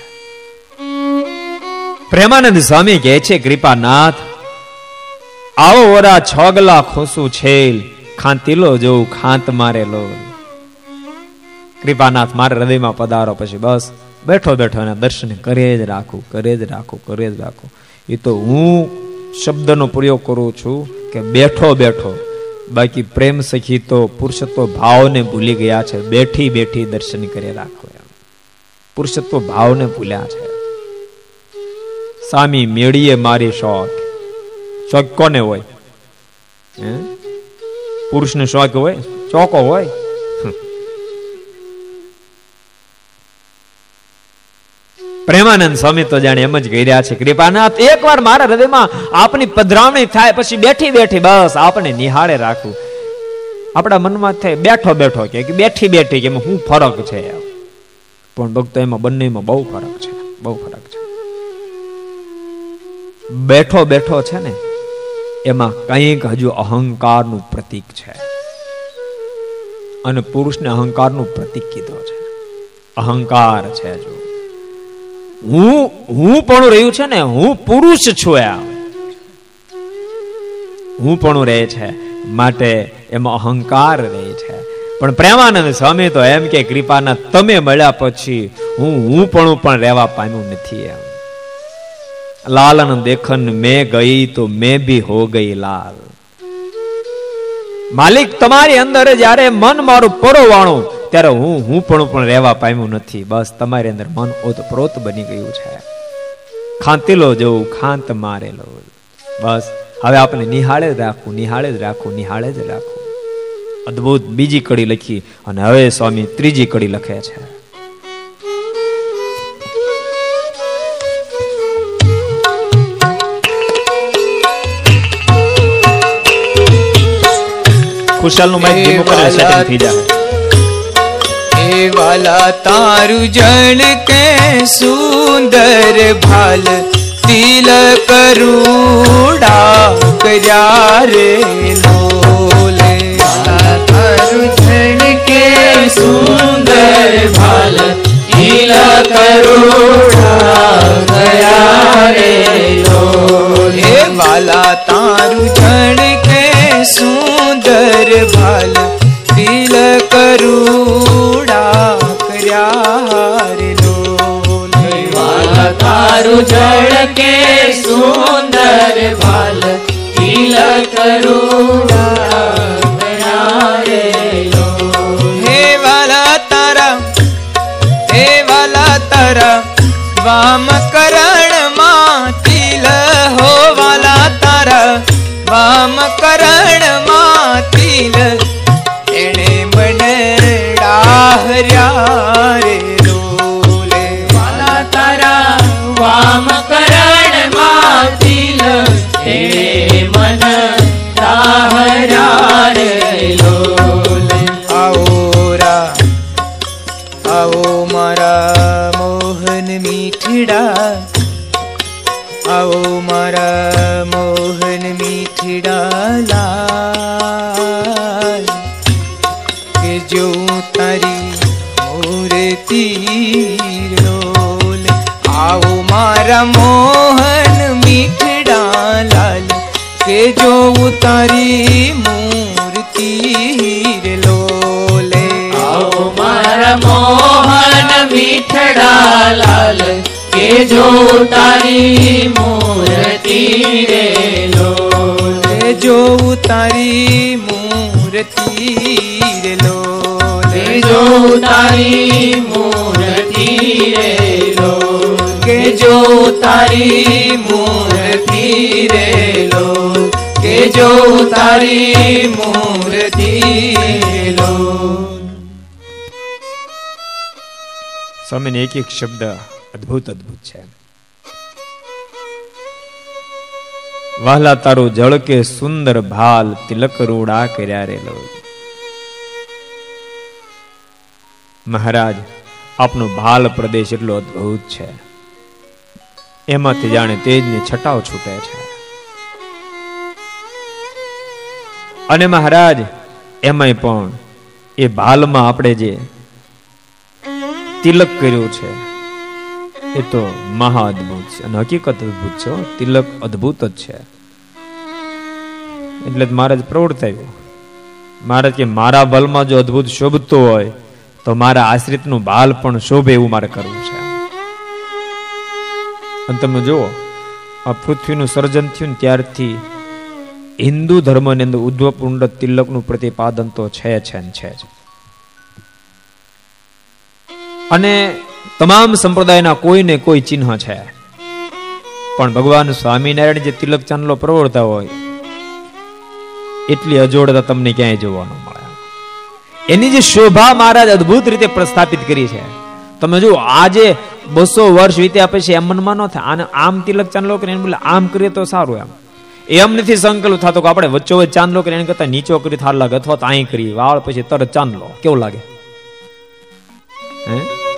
પ્રેમાનંદ સ્વામી કહે છે, કૃપાનાથ આવો ઓરા છગલા ખોસું છેલ ખાંતીલો જોઉં ખાંત મારેલો. કૃપાનાથ મારા હૃદયમાં પધારો. પછી બસ બેઠો બેઠો એના દર્શન કરે જ રાખું, કરે જ રાખું, કરે જ રાખું. એ તો હું શબ્દનો પ્રયોગ કરું છું કે બેઠો બેઠો. બાકી પ્રેમ સખી તો પુરુષત્વ ભાવને ભૂલી ગયા છે. બેઠી બેઠી દર્શન કરે રાખો. પુરુષત્વ ભાવને ભૂલ્યા છે. સામી મેળીએ મારી શોખ. શોખ કોને હોય? પુરુષને શોખ હોય? ચોકો હોય? પ્રેમાનંદ સ્વામી તો જાણે એમ જ કહી રહ્યા છે, કૃપાનાથ એકવાર મારા હૃદયમાં આપની પધરામણી થાય પછી બેઠી બેઠી બસ આપને નિહાળે રાખું. આપણા મનમાં થાય બેઠો બેઠો કે બેઠી બેઠી કે એમાં શું ફરક છે? પણ ભક્તો એમાં બંનેમાં બહુ ફરક છે, બહુ ફરક છે. બેઠો બેઠો છે ને એમાં કંઈક હજુ અહંકારનું પ્રતીક છે, અને પુરુષને અહંકારનું પ્રતીક કીધો છે. અહંકાર છે જો હું હું પણ રહ્યું છે ને, હું પુરુષ છું, આ હું પણ રહે છે, માટે એમાં અહંકાર રહે છે. પણ પ્રેમાનંદ સ્વામી તો એમ કે કૃપાના તમે મળ્યા પછી હું હું પણ પણ રહેવા પામ્યું નથી. એમ લાલન દેખન મેં ગઈ તો મેં ભી હો ગઈ લાલ. માલિક તમારી અંદર જયારે મન મારું પરોવાણું ત્યારે હું હું પણ પણ રહેવા પામ્યું નથી. બસ તમારી અંદર મન ઓતપ્રોત બની ગયું છે. ખાંતીલો જવું ખાંત મારેલો. બસ હવે આપણે નિહાળે જ રાખવું, નિહાળે જ રાખવું, નિહાળે જ રાખવું. અદ્ભુત બીજી કડી લખી અને હવે સ્વામી ત્રીજી કડી લખે છે. ખુશાલ નું માઇક ધીમું કરે સેટિંગ થઈ જાય. એ વાલા તારું જણ કે સુંદર ભાલ તિલક રૂડા કર્યા રે લોલે. તારું જણ કે સુંદર ભાલ તિલક રૂડા કર્યા રે લોલે. એ વાલા તારું જણ કે સુંદર ભાલ તિલક રૂડા કર્યા રે લોલે. વાલા તારું જળ કે સુંદર ભાલ તિલક રૂડા કર્યા રે લોલે. હે વાલા તારા હે વાલા તારા વામ કરણ માં તિલ હો. વાલા તારા વામ કરણ માં તિલ એને મને ડાહર્યા રે લોલે. વાલા તારા વામ કરણ માં તિલ એને મન ડાહર્યા રે લોલે. આવો રા આવો મારા મોહન મીઠડા, આવો મારા મોહન મીઠડા લાલ. કે જો તારી મૂર્તિ લોલ. આવો મારા મોહન મીઠડા લાલ. કે જો તારી મૂર્તિ લોલે. આવો મારા મોહન મીઠડા લાલ. કે જો તારી મૂર્તિ રે લોલે. જો તારી મૂર્તિ રે લોલે. જો તારી મૂર્તિ રે લોલે. કે જો તારી મૂર્તિ રે લોલ. કે જો તારી મૂર્તિ રે લોલ. સ્વામીને એક એક શબ્દ અદ્ભુત અદ્ભુત છે. વાલા તારું જળ કે સુંદર ભાલ તિલક રૂડા કર્યા રે લોલ. મહારાજ આપનો ભાલ પ્રદેશ એટલો અદ્ભુત છે, એમાંથી જાણે તેજની છટાઓ છૂટે છે. અને મહારાજ એમાંય પણ એ ભાલમાં આપણે જે તિલક કર્યું છે એ તો મહા અદ્ભુત છે, અને હકીકત અદ્ભુત છે. તિલક અદ્ભુત જ છે. એટલે જ મહારાજ પ્રવર્તાવ્યો મહારાજ કે મારા બલમાં જો અદ્ભુત શોભતું હોય તો મારા આશ્રિતનું બાલ પણ શોભે એવું મારે કરવું છે. અને તમે જુઓ, આ પૃથ્વીનું સર્જન થયું ત્યારથી હિન્દુ ધર્મની અંદર ઉદ્ધવપુંડ તિલકનું પ્રતિપાદન તો છે છે ને છે જ. અને તમામ સંપ્રદાયના કોઈને કોઈ ચિહ્ન છે, પણ ભગવાન સ્વામિનારાયણ જે તિલક ચાંદલો પ્રવર્તા હોય એટલી અજોડતા તમને ક્યાંય જોવા ન મળે. એની જે શોભા મહારાજ અદ્ભુત રીતે પ્રસ્થાપિત કરી છે. તમે જુઓ, આજે બસો વર્ષ વીત્યા પછી એમ મનમાં ન થાય આને આમ તિલક ચાંદલો કરીને બોલે આમ કરીએ તો સારું. એમ એમ નથી સંકલ્પ થતો કે આપણે વચ્ચો વચ્ચે ચાંદલો કરીને એને કરતા નીચો કરી થાર લાગે, અથવા તો અહીં કરી વાળ પછી તરત ચાંદલો કેવું લાગે? હે,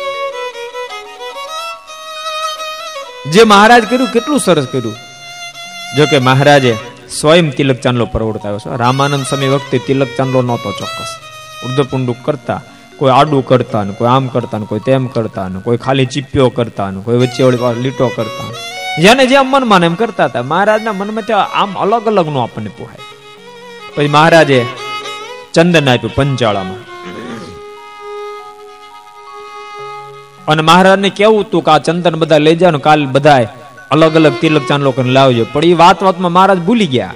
જે મહારાજ કર્યું કેટલું સરસ કર્યું. જો કે મહારાજે સ્વયં તિલક ચાંદલો પ્રવર્તાયો છે. રામાનંદ સ્વામી વખતે તિલક ચાંદલો નહોતો ચોક્કસ. ઉર્ધ્વપુંડુક કરતા, કોઈ આડું કરતા ને કોઈ આમ કરતા ને કોઈ તેમ કરતા ને કોઈ ખાલી ચીપ્યો કરતા ને કોઈ વચ્ચે વળી લીટો કરતા, જેને જેમ મનમાં એમ કરતા હતા. મહારાજના મનમાં આમ અલગ અલગ નું આપણને પોહાય. પછી મહારાજે ચંદન આપ્યું પંચાળામાં, અને મહારાજને કેવું હતું કે આ ચંદન બધા લઈ જાવ ને કાલ બધા અલગ અલગ તિલક ચાંદલો કરીને લાવજો. પણ એ વાત વાતમાં મહારાજ ભૂલી ગયા.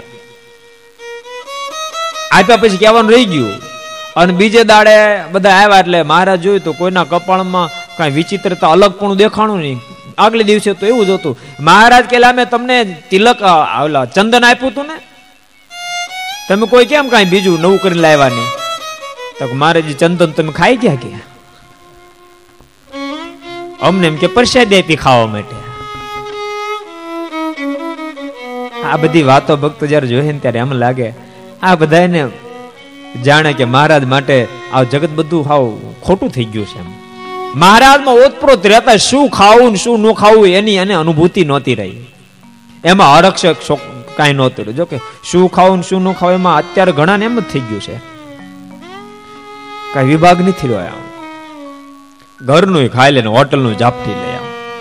આપ્યા પછી કહેવાનું રહી ગયું. અને બીજે દાડે બધા આવ્યા એટલે મહારાજ જોયું તો કોઈના કપાળમાં કઈ વિચિત્રતા અલગ પણ દેખાણું નહીં. આગલે દિવસે તો એવું જ હતું. મહારાજ કે મેં તમને તિલક ચંદન આપ્યું હતું ને, તમે કોઈ કેમ કઈ બીજું નવું કરીને લાવ્યા નહીં? તો મહારાજ ચંદન તમે ખાઈ ગયા કે? અમને એમ કે પ્રસાદી આપી ખાવા માટે. આ બધી વાતો ભક્તો જયારે જોઈએ ને ત્યારે એમ લાગે આ બધાને જાણે કે મહારાજ માટે આ જગત બધું હાવ ખોટું થઈ ગયું છે. મહારાજમાં ઓતપ્રોત રહેતા શું ખાવું ને શું ન ખાવું એની એને અનુભૂતિ નહોતી રહી. એમાં આરક્ષક કઈ નહોતું રહ્યું. જો કે શું ખાવું ને શું ન ખાવું એમાં અત્યારે ઘણા ને એમ જ થઈ ગયું છે. કઈ વિભાગ નથી રહ્યો. ઘરનું ખાઈ લે ને હોટલનું ઝાપટી લે.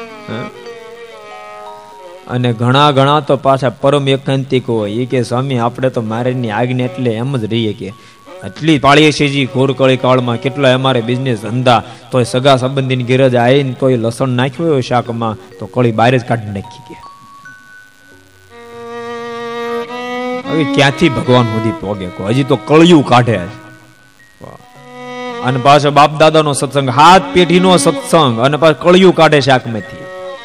અને ઘણા ઘણા તો પાછા પરમ એકાંતિક હોય. એ કે સ્વામી આપણે તો મહારાજની આજ્ઞા એટલે એમ જ રહીએ કે એટલી પાળીએ છીએ ઘોરકળી કાળમાં. કેટલા અમારે બિઝનેસ ધંધા તો સગા સંબંધીની ગેરજ આવીને તો એ લસણ નાખ્યું હોય શાકમાં તો કળી બહાર જ કાઢી નાખી ગયા. હવે ક્યાંથી ભગવાન સુધી પોગે? હજી તો કળિયું કાઢે. અને પાછો બાપ દાદાનો સત્સંગ, હાથ પેઢીનો સત્સંગ, અને પાછું કળિયું કાઢે શાકમાંથી.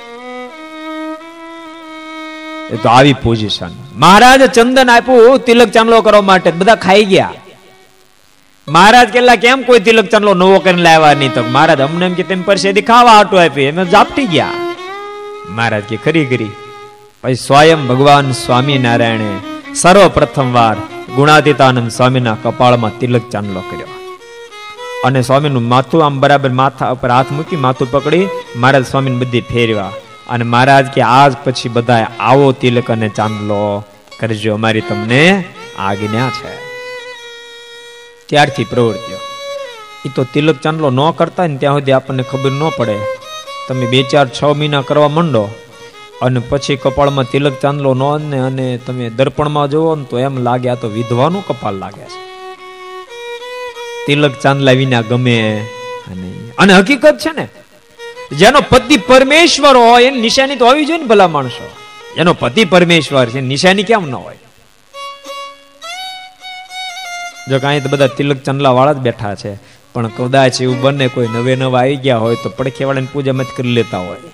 એ તો આવી પોઝિશન. મહારાજ ચંદન આપ્યું તિલક ચાંદલો કરવા માટે, બધા ખાઈ ગયા. મહારાજ કેટલા કેમ કોઈ તિલક ચાંદલો નવો કરીને લાવ્યા નહીં? તો મહારાજ અમને એમ કે તેમ પરસેદી ખાવા આટો આપી, એમ ઝાપટી ગયા. મહારાજ કે ખરી ખરી. પછી સ્વયં ભગવાન સ્વામિનારાયણે સર્વપ્રથમ વાર ગુણાતીતાનંદ સ્વામીના કપાળમાં તિલક ચાંદલો કર્યો. અને સ્વામીનું માથું આમ બરાબર માથા ઉપર હાથ મૂકી માથું પકડી મહારાજ સ્વામીને બધી ફેરવા. અને મહારાજ કે આજ પછી બધા આવો તિલક અને ચાંદલો કરજો, અમારી તમને આજ્ઞા છે. ત્યારથી પ્રવૃત્તિઓ. એ તો તિલક ચાંદલો ન કરતા ને ત્યાં સુધી આપણને ખબર ન પડે. તમે બે ચાર છ મહિના કરવા માંડો અને પછી કપાળમાં તિલક ચાંદલો ન ને અને તમે દર્પણમાં જોવો ને તો એમ લાગે આ તો વિધવાનું કપાળ લાગે છે. તિલક ચાંદલા વિના ગમે. અને હકીકત છે ને, જેનો પતિ પરમેશ્વર હોય એની નિશાની તો હોવી જોઈએ ને ભલા માણસો. એનો પતિ પરમેશ્વર છે, નિશાની કેમ ન હોય? જો કાંઈ તો બધા તિલક ચાંદલા વાળા જ બેઠા છે, પણ કદાચ એવું બને કોઈ નવે નવા આવી ગયા હોય તો પડખે વાળાની પૂજા મત કરી લેતા હોય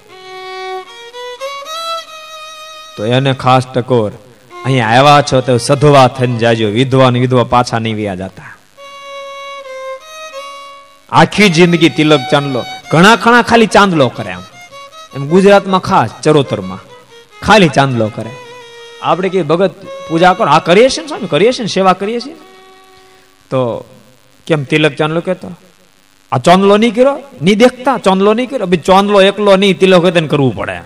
તો એને ખાસ ટકોર અહીંયા આવ્યા છો તો સધવા થઈને જાજો. વિધવા ને વિધવા પાછા નહીં વ્યા જતા. આખી જિંદગી તિલક ચાંદલો. ઘણા ઘણા ખાલી ચાંદલો કરે. આમ એમ ગુજરાતમાં ખાસ ચરોતરમાં ખાલી ચાંદલો કરે. આપણે કે ભગત પૂજા કરો, હા કરીએ છીએ ને સ્વામી, કરીએ છીએ ને સેવા કરીએ છીએ, તો કેમ તિલક ચાંદલો કહેતો? આ ચાંદલો નહીં કર્યો, નહીં દેખતા ચાંદલો નહીં કર્યો. ભાઈ ચાંદલો એકલો નહીં, તિલક હોય તેને કરવું પડે.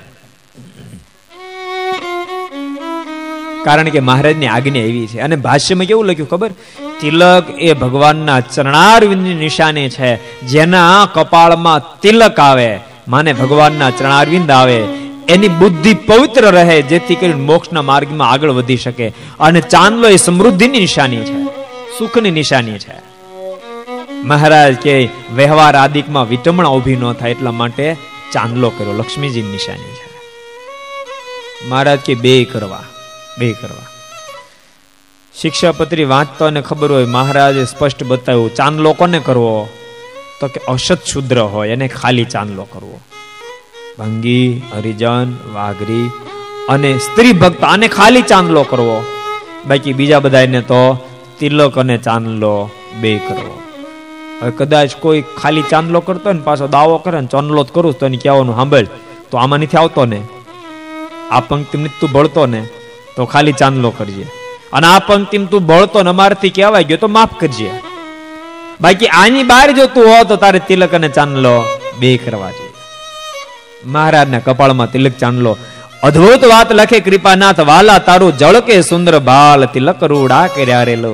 કારણ કે મહારાજની આજ્ઞા એવી છે. અને ભાષ્યમાં કેવું લખ્યું ખબર? તિલક એ ભગવાનના ચરણારવિંદની નિશાની છે. જેના કપાળમાં તિલક આવે, માને ભગવાનના ચરણારવિંદ આવે, એની બુદ્ધિ પવિત્ર રહે, જેથી કરીને મોક્ષના માર્ગમાં આગળ વધી શકે. અને ચાંદલો એ સમૃદ્ધિની નિશાની છે, સુખની નિશાની છે. મહારાજ કે વ્યવહાર આદિકમાં વિટમણા ઉભી ન થાય એટલા માટે ચાંદલો કર્યો, લક્ષ્મીજીની નિશાની છે. મહારાજ કે બે કરવા, બે કરવા. શિક્ષાપત્રી વાંચતો અને ખબર હોય, મહારાજે સ્પષ્ટ બતાવ્યું ચાંદલો કોને કરવો, તો કે અસત શુદ્ર હોય એને ખાલી ચાંદલો કરવો. ભંગી, હરિજન, વાઘરી અને સ્ત્રી ભક્ત આને ખાલી ચાંદલો કરવો. બાકી બીજા બધાને તો તિલક અને ચાંદલો બે કરવો. હવે કદાચ કોઈ ખાલી ચાંદલો કરતો ને પાછો દાવો કરે ને ચાંદલો જ કરું તો એને કહેવાનું સાંભળ, તો આમાં નથી આવતો ને, આ પંક્તિ તું ભળતો ને તો ખાલી ચાંદલો કરજે, અને આ પંક્તિ તું ભળતો ને અમારથી કહેવાય ગયો તો માફ કરજે. બાકી આની બહાર જો તું હો તો તારે તિલક અને ચાંદલો બે કરવા જોઈએ. મહારાજના કપાળમાં તિલક ચાંદલો. અદ્ભુત વાત લખે કૃપાનાથ, વાલા તારું જળકે સુંદર બાલ તિલક રૂડા કર્યા રેલો.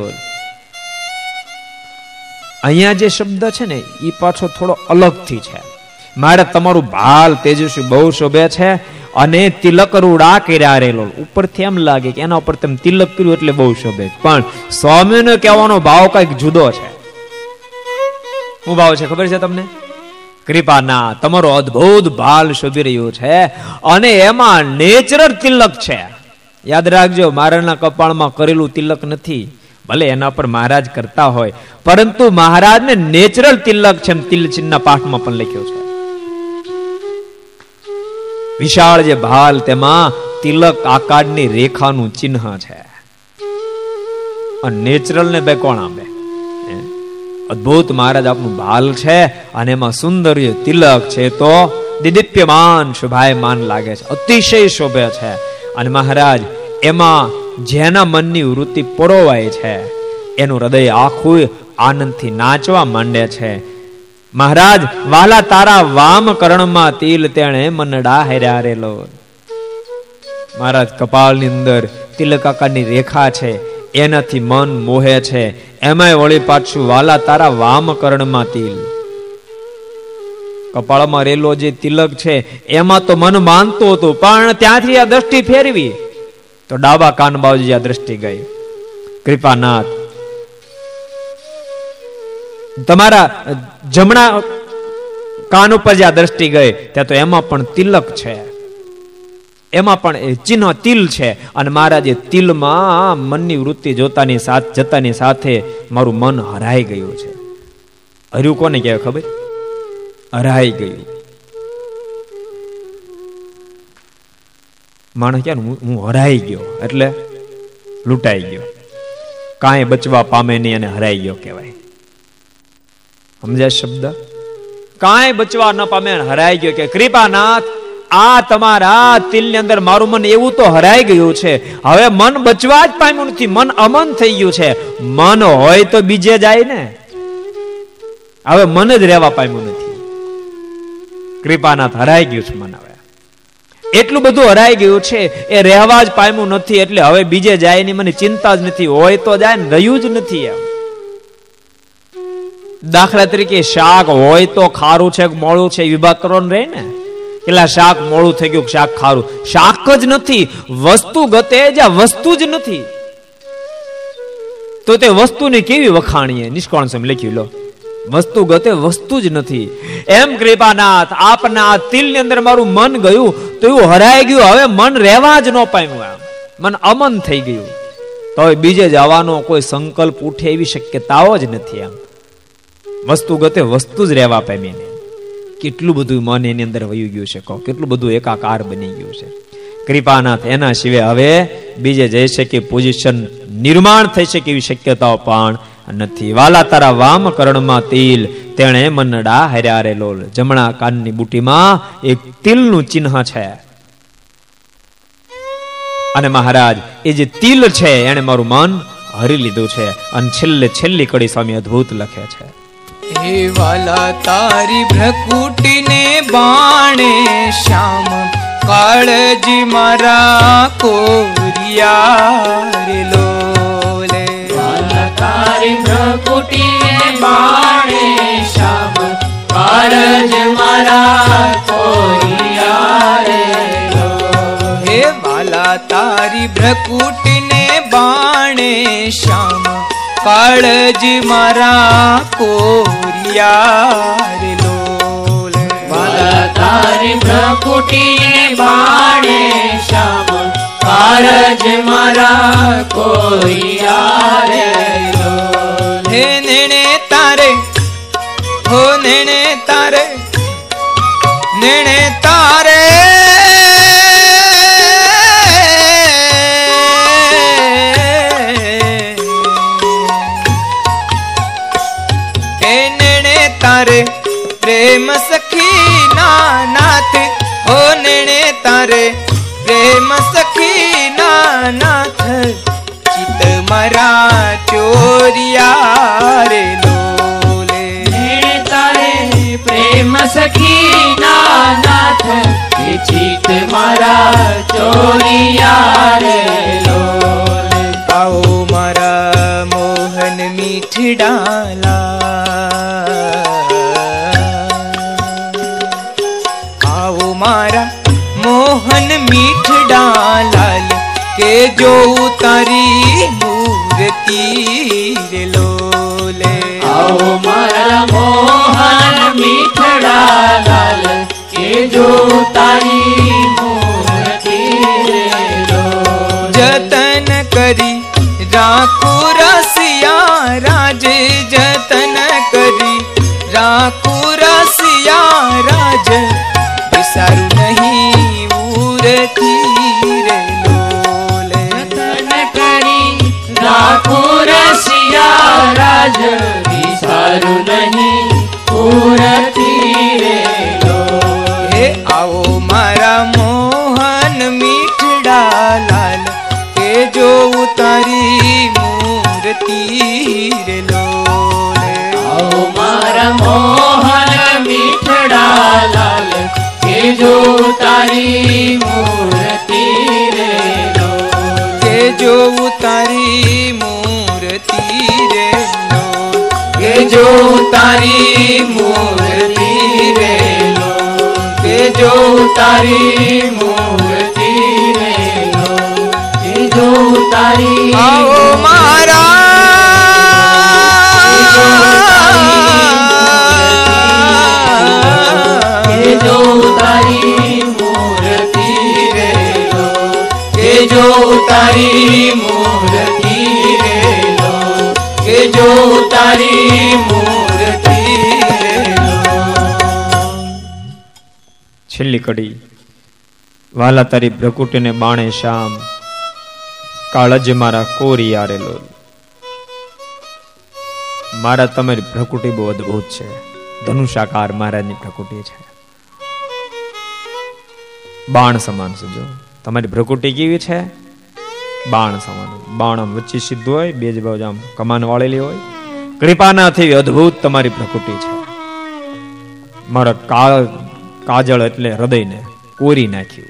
અહીંયા જે શબ્દ છે ને એ પાછો થોડો અલગથી છે. મારે તમારું ભાલ તેજસ્વી બહુ શોભે છે અને તિલક રૂડા કર્યા રેલો. ઉપરથી એમ લાગે કે એના ઉપર તમે તિલક કર્યું એટલે બહુ શોભે, પણ સ્વામીનો કહેવાનો ભાવ કઈક જુદો છે. શું ભાવ છે ખબર છે તમને? કૃપાના તમારો અદ્ભુત ભાલ શોભી રહ્યો છે અને એમાં નેચરલ તિલક છે. યાદ રાખજો, મારાના કપાળમાં કરેલું તિલક નથી. ભલે એના પર મહારાજ કરતા હોય, પરંતુ મહારાજને નેચરલ તિલક છે. તિલ ચિહ્નના પાઠમાં પણ લખ્યો છે. વિશાળ જે ભાલ, તેમાં તિલક આકારની રેખાનું ચિહ્ન છે. અને નેચરલ ને બે કોણ આપે? અદ્ભુત મહારાજ આપનું ભાલ છે અને એમાં સુંદર તિલક છે, તો દિદીપ્યમાન શોભાયમાન લાગે છે, અતિશય શોભે છે. અને મહારાજ એમાં જેના મનની વૃત્તિ પરોવાય છે એનું હૃદય આખું આનંદથી નાચવા માંડે છે. મહારાજ વાલા તારા વામ કરણમાં તિલ તેણે મનડા હેર્યા રેલો. મહારાજ કપાળની અંદર તિલક આકારની રેખા છે, એનાથી મન મોહે છે. એમાંય વળી પાછું વાલા તારા વામ કરણમાં તિલ. કપાળમાં રેલો જે તિલક છે એમાં તો મન માનતું હતું, પણ ત્યાંથી આ દ્રષ્ટિ ફેરવી તો ડાબા કાન બાજુ આ દ્રષ્ટિ ગઈ. કૃપાનાથ તમારા જમણા કાન ઉપર જે આ દ્રષ્ટિ ગઈ ત્યાં તો એમાં પણ તિલક છે, એમાં પણ ચિહ્ન તિલ છે. અને મહારાજે તિલમાં મનની વૃત્તિ જોતાની સાથે જતાની સાથે મારું મન હરાઈ ગયું છે. હર્યું કોને કહેવાય ખબર? હરાઈ ગયું. માણસ કે હું હરાઈ ગયો એટલે લૂંટાઈ ગયો, કાંઈ બચવા પામે નહીં અને હરાઈ ગયો કહેવાય. સમજાય શબ્દ? કાંઈ બચવા ન પામે હરાઈ ગયો. કે કૃપાનાથ આ તમારા તિલની અંદર મારું મન એવું તો હરાઈ ગયું છે, હવે મન બચવા જ પામ્યું નથી, મન અમન થઈ ગયું છે. મન હોય તો બીજે જાય ને, હવે મન જ રહેવા પામ્યું નથી. કૃપાનાથ હરાઈ ગયું છે મન, હવે એટલું બધું હરાઈ ગયું છે એ રહેવા જ પામ્યું નથી, એટલે હવે બીજે જાય ની મને ચિંતા જ નથી. હોય તો જાય ને, રહ્યું જ નથી. એમ દાખલા તરીકે શાક હોય તો ખારું છે કે મોળું છે વિભાગ કરવાનો રહે ને. કેટલા શાક મોળું થઈ ગયું, શાક ખારું. શાક જ નથી, વસ્તુ ગતે જ્યાં વસ્તુ જ નથી, તો તે વસ્તુને કેવી વખાણીએ? નિષ્કોણ સમ લખી લો, વસ્તુ ગતે વસ્તુ જ નથી. એમ કૃપાનાથ આપના આ તિલ ની અંદર મારું મન ગયું તો એવું હરાઈ ગયું, હવે મન રહેવા જ ન પામ્યું. એમ મન અમન થઈ ગયું, તો હવે બીજે જવાનો કોઈ સંકલ્પ ઉઠે એવી શક્યતાઓ જ નથી. એમ વસ્તુ ગતે વસ્તુ જ રહેવા પામી ને. કેટલું બધું મન એની અંદર વયું ગયું છે, કહો કેટલું બધું એકાકાર બની ગયું છે. કૃપાનાથ એના સિવાય હવે બીજે જઈ શકે પોઝિશન નિર્માણ થઈ શકે એવી શક્યતાઓ પણ નથી. વાલા તારા વામ કરણમાં તિલ તેણે મનડા હર્યા રે લોલ. જમણા કાનની બુટીમાં એક તિલનું ચિહ્ન છે. અને મહારાજ એ જે તિલ છે એને મારું મન હરી લીધું છે. અને છેલ્લે છેલ્લી કડી સ્વામી અદ્ભુત લખે છે. હે વાલા તારી ભ્રકુટીને બાણે શ્યામ કાળજી મારા કોરિયા રે લોલે. વાલા તારી ભ્રકુટીને બાણે શ્યામ કાળજી મારા કોરિયા રે લોલે. હે વાલા તારી ભ્રકુટીને બાણે શ્યામ કાળજ મારા કોરિયા રે લોલ. વાલા તારી ભ્રકુટીને બાણે શ્યામ કાળજ મારા કોરિયા રે લોલ. હે નેણે તારે હો નેણે તારે નેણે તારે હે નેણે તારે પ્રેમ સખી ના નાથ હો નેણે તારે પ્રેમ સખી ના નાથ ચિત મારા ચોરિયા રે લોલે. તારે પ્રેમ સખી ના નાથ ચિત મારા ચોરિયા રે લોલ. આવો મારા મોહન મીઠડાલા આવો મારા મોહન મીઠડાલાલ કે જો તારી મૂર્તિ રે લોલે. આવો મારા મોહન મીઠડાલાલ કે જો તારી મૂર્તિ રે લોલ. જતન કરી રાખું રસિયા રાજ જતન કરી રાખું રસિયા રાજ વિસારું નહીં ઉરતી રે લોલે. જતન કરી રાખું રસિયા રાજ વિસારું નહીં ઉરતી રે લોલ. હે આવો મારા મોહન મીઠડાલાલ કે જો તારી મૂર્તિ રે લોલે. આવો મારા મોહન મીઠડાલાલ કે જો તારી મૂર્તિ રે લોલ. કે જો તારી મૂર્તિ રે લોલ. કે જો તારી મૂર્તિ રે લોલ. કે જો તારી મૂર્તિ રે લોલ. કે જો તારી આવો મારા કે જો તારી મૂર્તિ રે લોલ. કે જો તારી મૂર્તિ રે લોલ. કે જો તારી મૂર્તિ રે લોલ. છેલ્લી કડી. વાલા તારી ભ્રકુટીને બાણે શ્યામ કાળજ મારા કોરિયા રે લોલ. મારા તમારી ભ્રકુટી બહુ અદભુત છે. ધનુષાકાર મહારાજની ભ્રકુટી છે. બાણ સમાન છે. જો તમારી ભ્રકુટી કેવી છે? બાણ સમાન. બાણ આમ વચ્ચે સીધું હોય, બે જ બાજુ આમ કમાન વાળેલી હોય. કૃપાનાથી અદભુત તમારી ભ્રકુટી છે. મારા કાળ કાજળ એટલે હૃદયને કોરી નાખ્યું.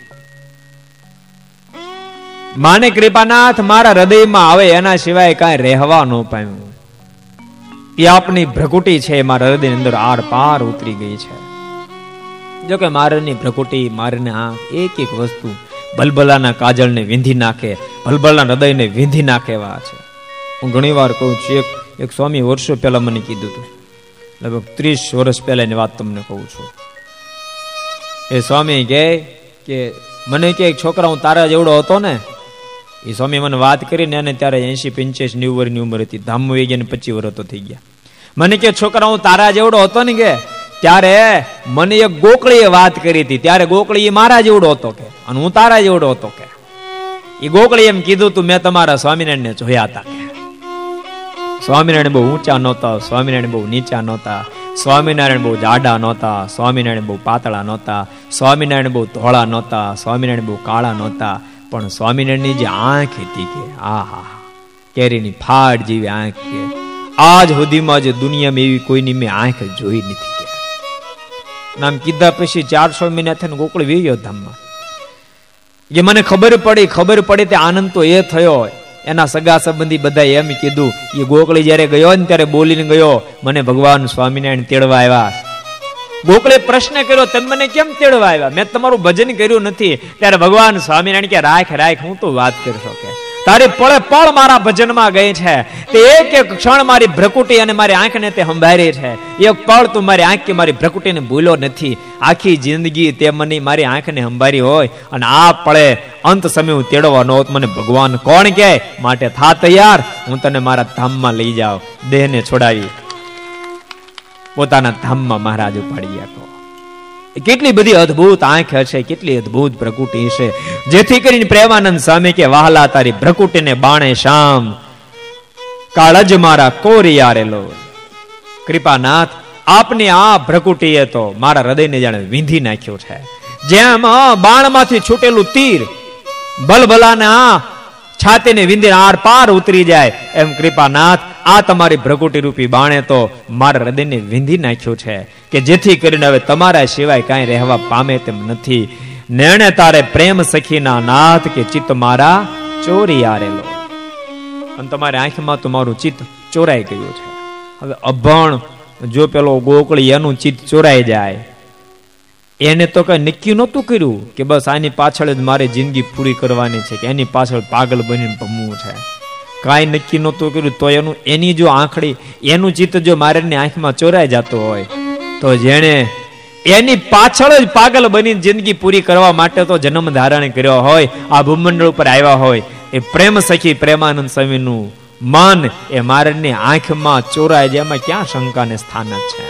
માને કૃપાનાથ મારા હૃદયમાં આવે એના સિવાય કાંઈ રહેવા ન પામ્યું. એ આપની ભ્રકુટી છે મારા હૃદયની અંદર આર પાર ઉતરી ગઈ છે. જો કે મારની ભ્રકુટી મારને આંખ એક એક વસ્તુ ભલભલાના કાજળને વીંધી નાખે, ભલભલાના હૃદયને વીંધી નાખે એવા છે. હું ઘણી વાર કહું છું, એક એક સ્વામી વર્ષો પહેલા મને કીધું હતું, લગભગ ત્રીસ વર્ષ પહેલાની વાત તમને કહું છું. એ સ્વામી કહે કે મને કે છોકરા હું તારા જેવડો હતો ને, એ સ્વામી મને વાત કરીને અને ત્યારે એસી પંચ્યાસી નેવું વર્ષની ઉંમર હતી, ધામમાં વહી ગયા ને પચીસ વર્ષ તો થઈ ગયા. મને કે છોકરા હું તારા જેવડો હતો ને કે ત્યારે મને એક ગોકળીએ વાત કરી હતી, ત્યારે ગોકળી મારા જેવડો હતો કે અને હું તારા જેવડો હતો કે. એ ગોકળી એમ કીધું તું મેં તમારા સ્વામિનારાયણને જોયા હતા કે સ્વામિનારાયણ બહુ ઊંચા નહોતા, સ્વામિનારાયણ બહુ નીચા નહોતા, સ્વામિનારાયણ બહુ જાડા નહોતા, સ્વામિનારાયણ બહુ પાતળા નહોતા, સ્વામિનારાયણ બહુ ધોળા નહોતા, સ્વામિનારાયણ બહુ કાળા નહોતા, પણ સ્વામિનારાયણની જે આંખ હતી કે આહા કેરીની ફાડ જેવી આંખ કે આજ સુધીમાં જે દુનિયામાં એવી કોઈની મેં આંખ જોઈ નથી કે. નામ કીધા પછી ચારસો મહિના થઈને ગોકળી વી ગયો ધામમાં. જે મને ખબર પડી ખબર પડી તે આનંદ તો એ થયો, એના સગા સંબંધી બધા એમ કીધું એ ગોકળી જયારે ગયો ને ત્યારે બોલીને ગયો મને ભગવાન સ્વામિનારાયણ તેડવા આવ્યા. ગોકળે પ્રશ્ન કર્યો, તમે મને કેમ તેડવા આવ્યા? મેં તમારું ભજન કર્યું નથી. ત્યારે ભગવાન સ્વામિનારાયણ કે રાખ રાખ, હું તો વાત કરી શકે. તારી પળે પળ મારા ભજનમાં ગઈ છે. તે એક એક ક્ષણ મારી ભ્રકુટી અને મારી આંખને તે સંભાળી છે. એક પળ તું મારી આંખ કે મારી ભ્રકુટીને ભૂલો નથી. આખી જિંદગી તે મને મારી આંખને સંભાળી હોય અને આ પળે અંત સમય હું તેડવાનો હોત, મને ભગવાન કોણ કહે? માટે થા તૈયાર, હું તને મારા ધામમાં લઈ જાઉં. દેહને છોડાવી પોતાના ધામમાં મહારાજ ઉપાડી ગયા. કેટલી બધી અદ્ભુત આંખ હશે, કેટલી અદ્ભુત ભ્રકુટી હશે, જેથી કરીને પ્રેમાનંદ સ્વામી કે વહાલા તારી ભ્રકુટીને બાણે શામ કાળજ મારા કોરિયારેલો. કૃપાનાથ, આપની આ ભ્રકુટીએ તો મારા હૃદયને જાણે વીંધી નાખ્યું છે. જેમ બાણમાંથી છૂટેલું તીર બલબલાના છાતીને વીંધીને આર પાર ઉતરી જાય, એમ કૃપાનાથ આ તમારી ભ્રકુટી રૂપી બાણે તો મારા હૃદયને વીંધી નાખ્યું છે, કે જેથી કરીને હવે તમારા સિવાય કાંઈ રહેવા પામે તેમ નથી. નેણે તારે પ્રેમ સખીના નાથ કે ચિત્ત મારા ચોરી આરેલો. અને તમારી આંખમાં તો મારું ચિત્ત ચોરાઈ ગયું છે. હવે અભણ જો પેલો ગોકળી એનું ચિત્ત ચોરાઈ જાય, એને તો કઈ નક્કી નહોતું કર્યું કે બસ આની પાછળ જ મારે જિંદગી પૂરી કરવાની છે, કે એની પાછળ પાગલ બનીને ભમવું છે. કાંઈ નક્કી નહોતું કર્યું તો એનું એની જો આંખડી એનું ચિત્ત જો મારેની આંખમાં ચોરાઈ જતું હોય, તો જેણે એની પાછળ જ પાગલ બની જિંદગી પૂરી કરવા માટે તો જન્મ ધારણ કર્યો હોય, આ ભૂમંડળ ઉપર આવ્યા હોય, એ પ્રેમ સખી પ્રેમાનંદ સ્વામીનું મન એ મારની આંખમાં ચોરાય છે. એમાં ક્યાં શંકાને સ્થાન જ છે?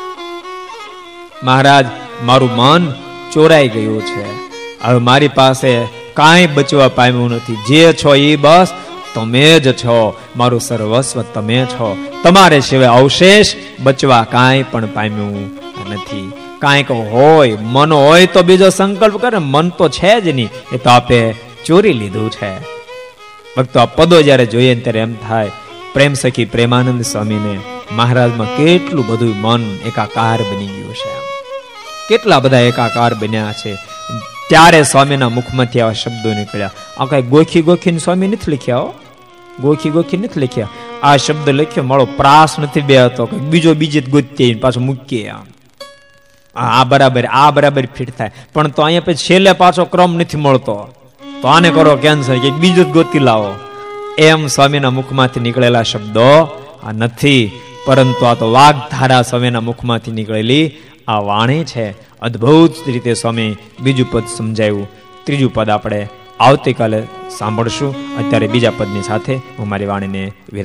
મહારાજ, મારું મન ચોરાઈ ગયું છે. હવે મારી પાસે કાંઈ બચવા પામ્યું નથી. જે છો એ બસ તમે જ છો. મારું સર્વસ્વ તમે છો. તમારે સિવાય અવશેષ બચવા કાંઈ પણ પામ્યું નથી. કાંઈક હોય, મન હોય તો બીજો સંકલ્પ કરે, મન તો છે જ નહીં, એ તો આપે ચોરી લીધું છે. ભક્તો, આ પદો જયારે જોઈએ ત્યારે એમ થાય પ્રેમ સખી પ્રેમાનંદ સ્વામીને મહારાજમાં કેટલું બધું મન એકાકાર બની ગયું છે. કેટલા બધા એકાકાર બન્યા છે. ત્યારે સ્વામીના મુખમાંથી આવા શબ્દો નીકળ્યા. આ કઈ ગોખી ગોખીને સ્વામી નથી લખ્યા હો, ગોખી ગોખી નથી લખ્યા. આ શબ્દ લખ્યો મારો પ્રાસ નથી બે હતો, બીજો બીજી જ ગોતી પાછો મૂકીએ. આ બરાબર આ બરાબર ફિટ થાય, પણ તો અહીંયા પછી છેલ્લે પાછો ક્રમ નથી મળતો, તો આને કરો કેન્સર, કે બીજો જ ગોતી લાવો. એમ સ્વામીના મુખમાંથી નીકળેલા શબ્દો આ નથી, પરંતુ આ તો વાગધારા સ્વામીના મુખમાંથી નીકળેલી આ વાણી છે. અદ્ભુત રીતે સ્વામી બીજું પદ સમજાયું. ત્રીજું પદ આપણે આવતીકાલે સાંભળશું. અત્યારે બીજા પદની સાથે હું મારી વાણીને વિરામ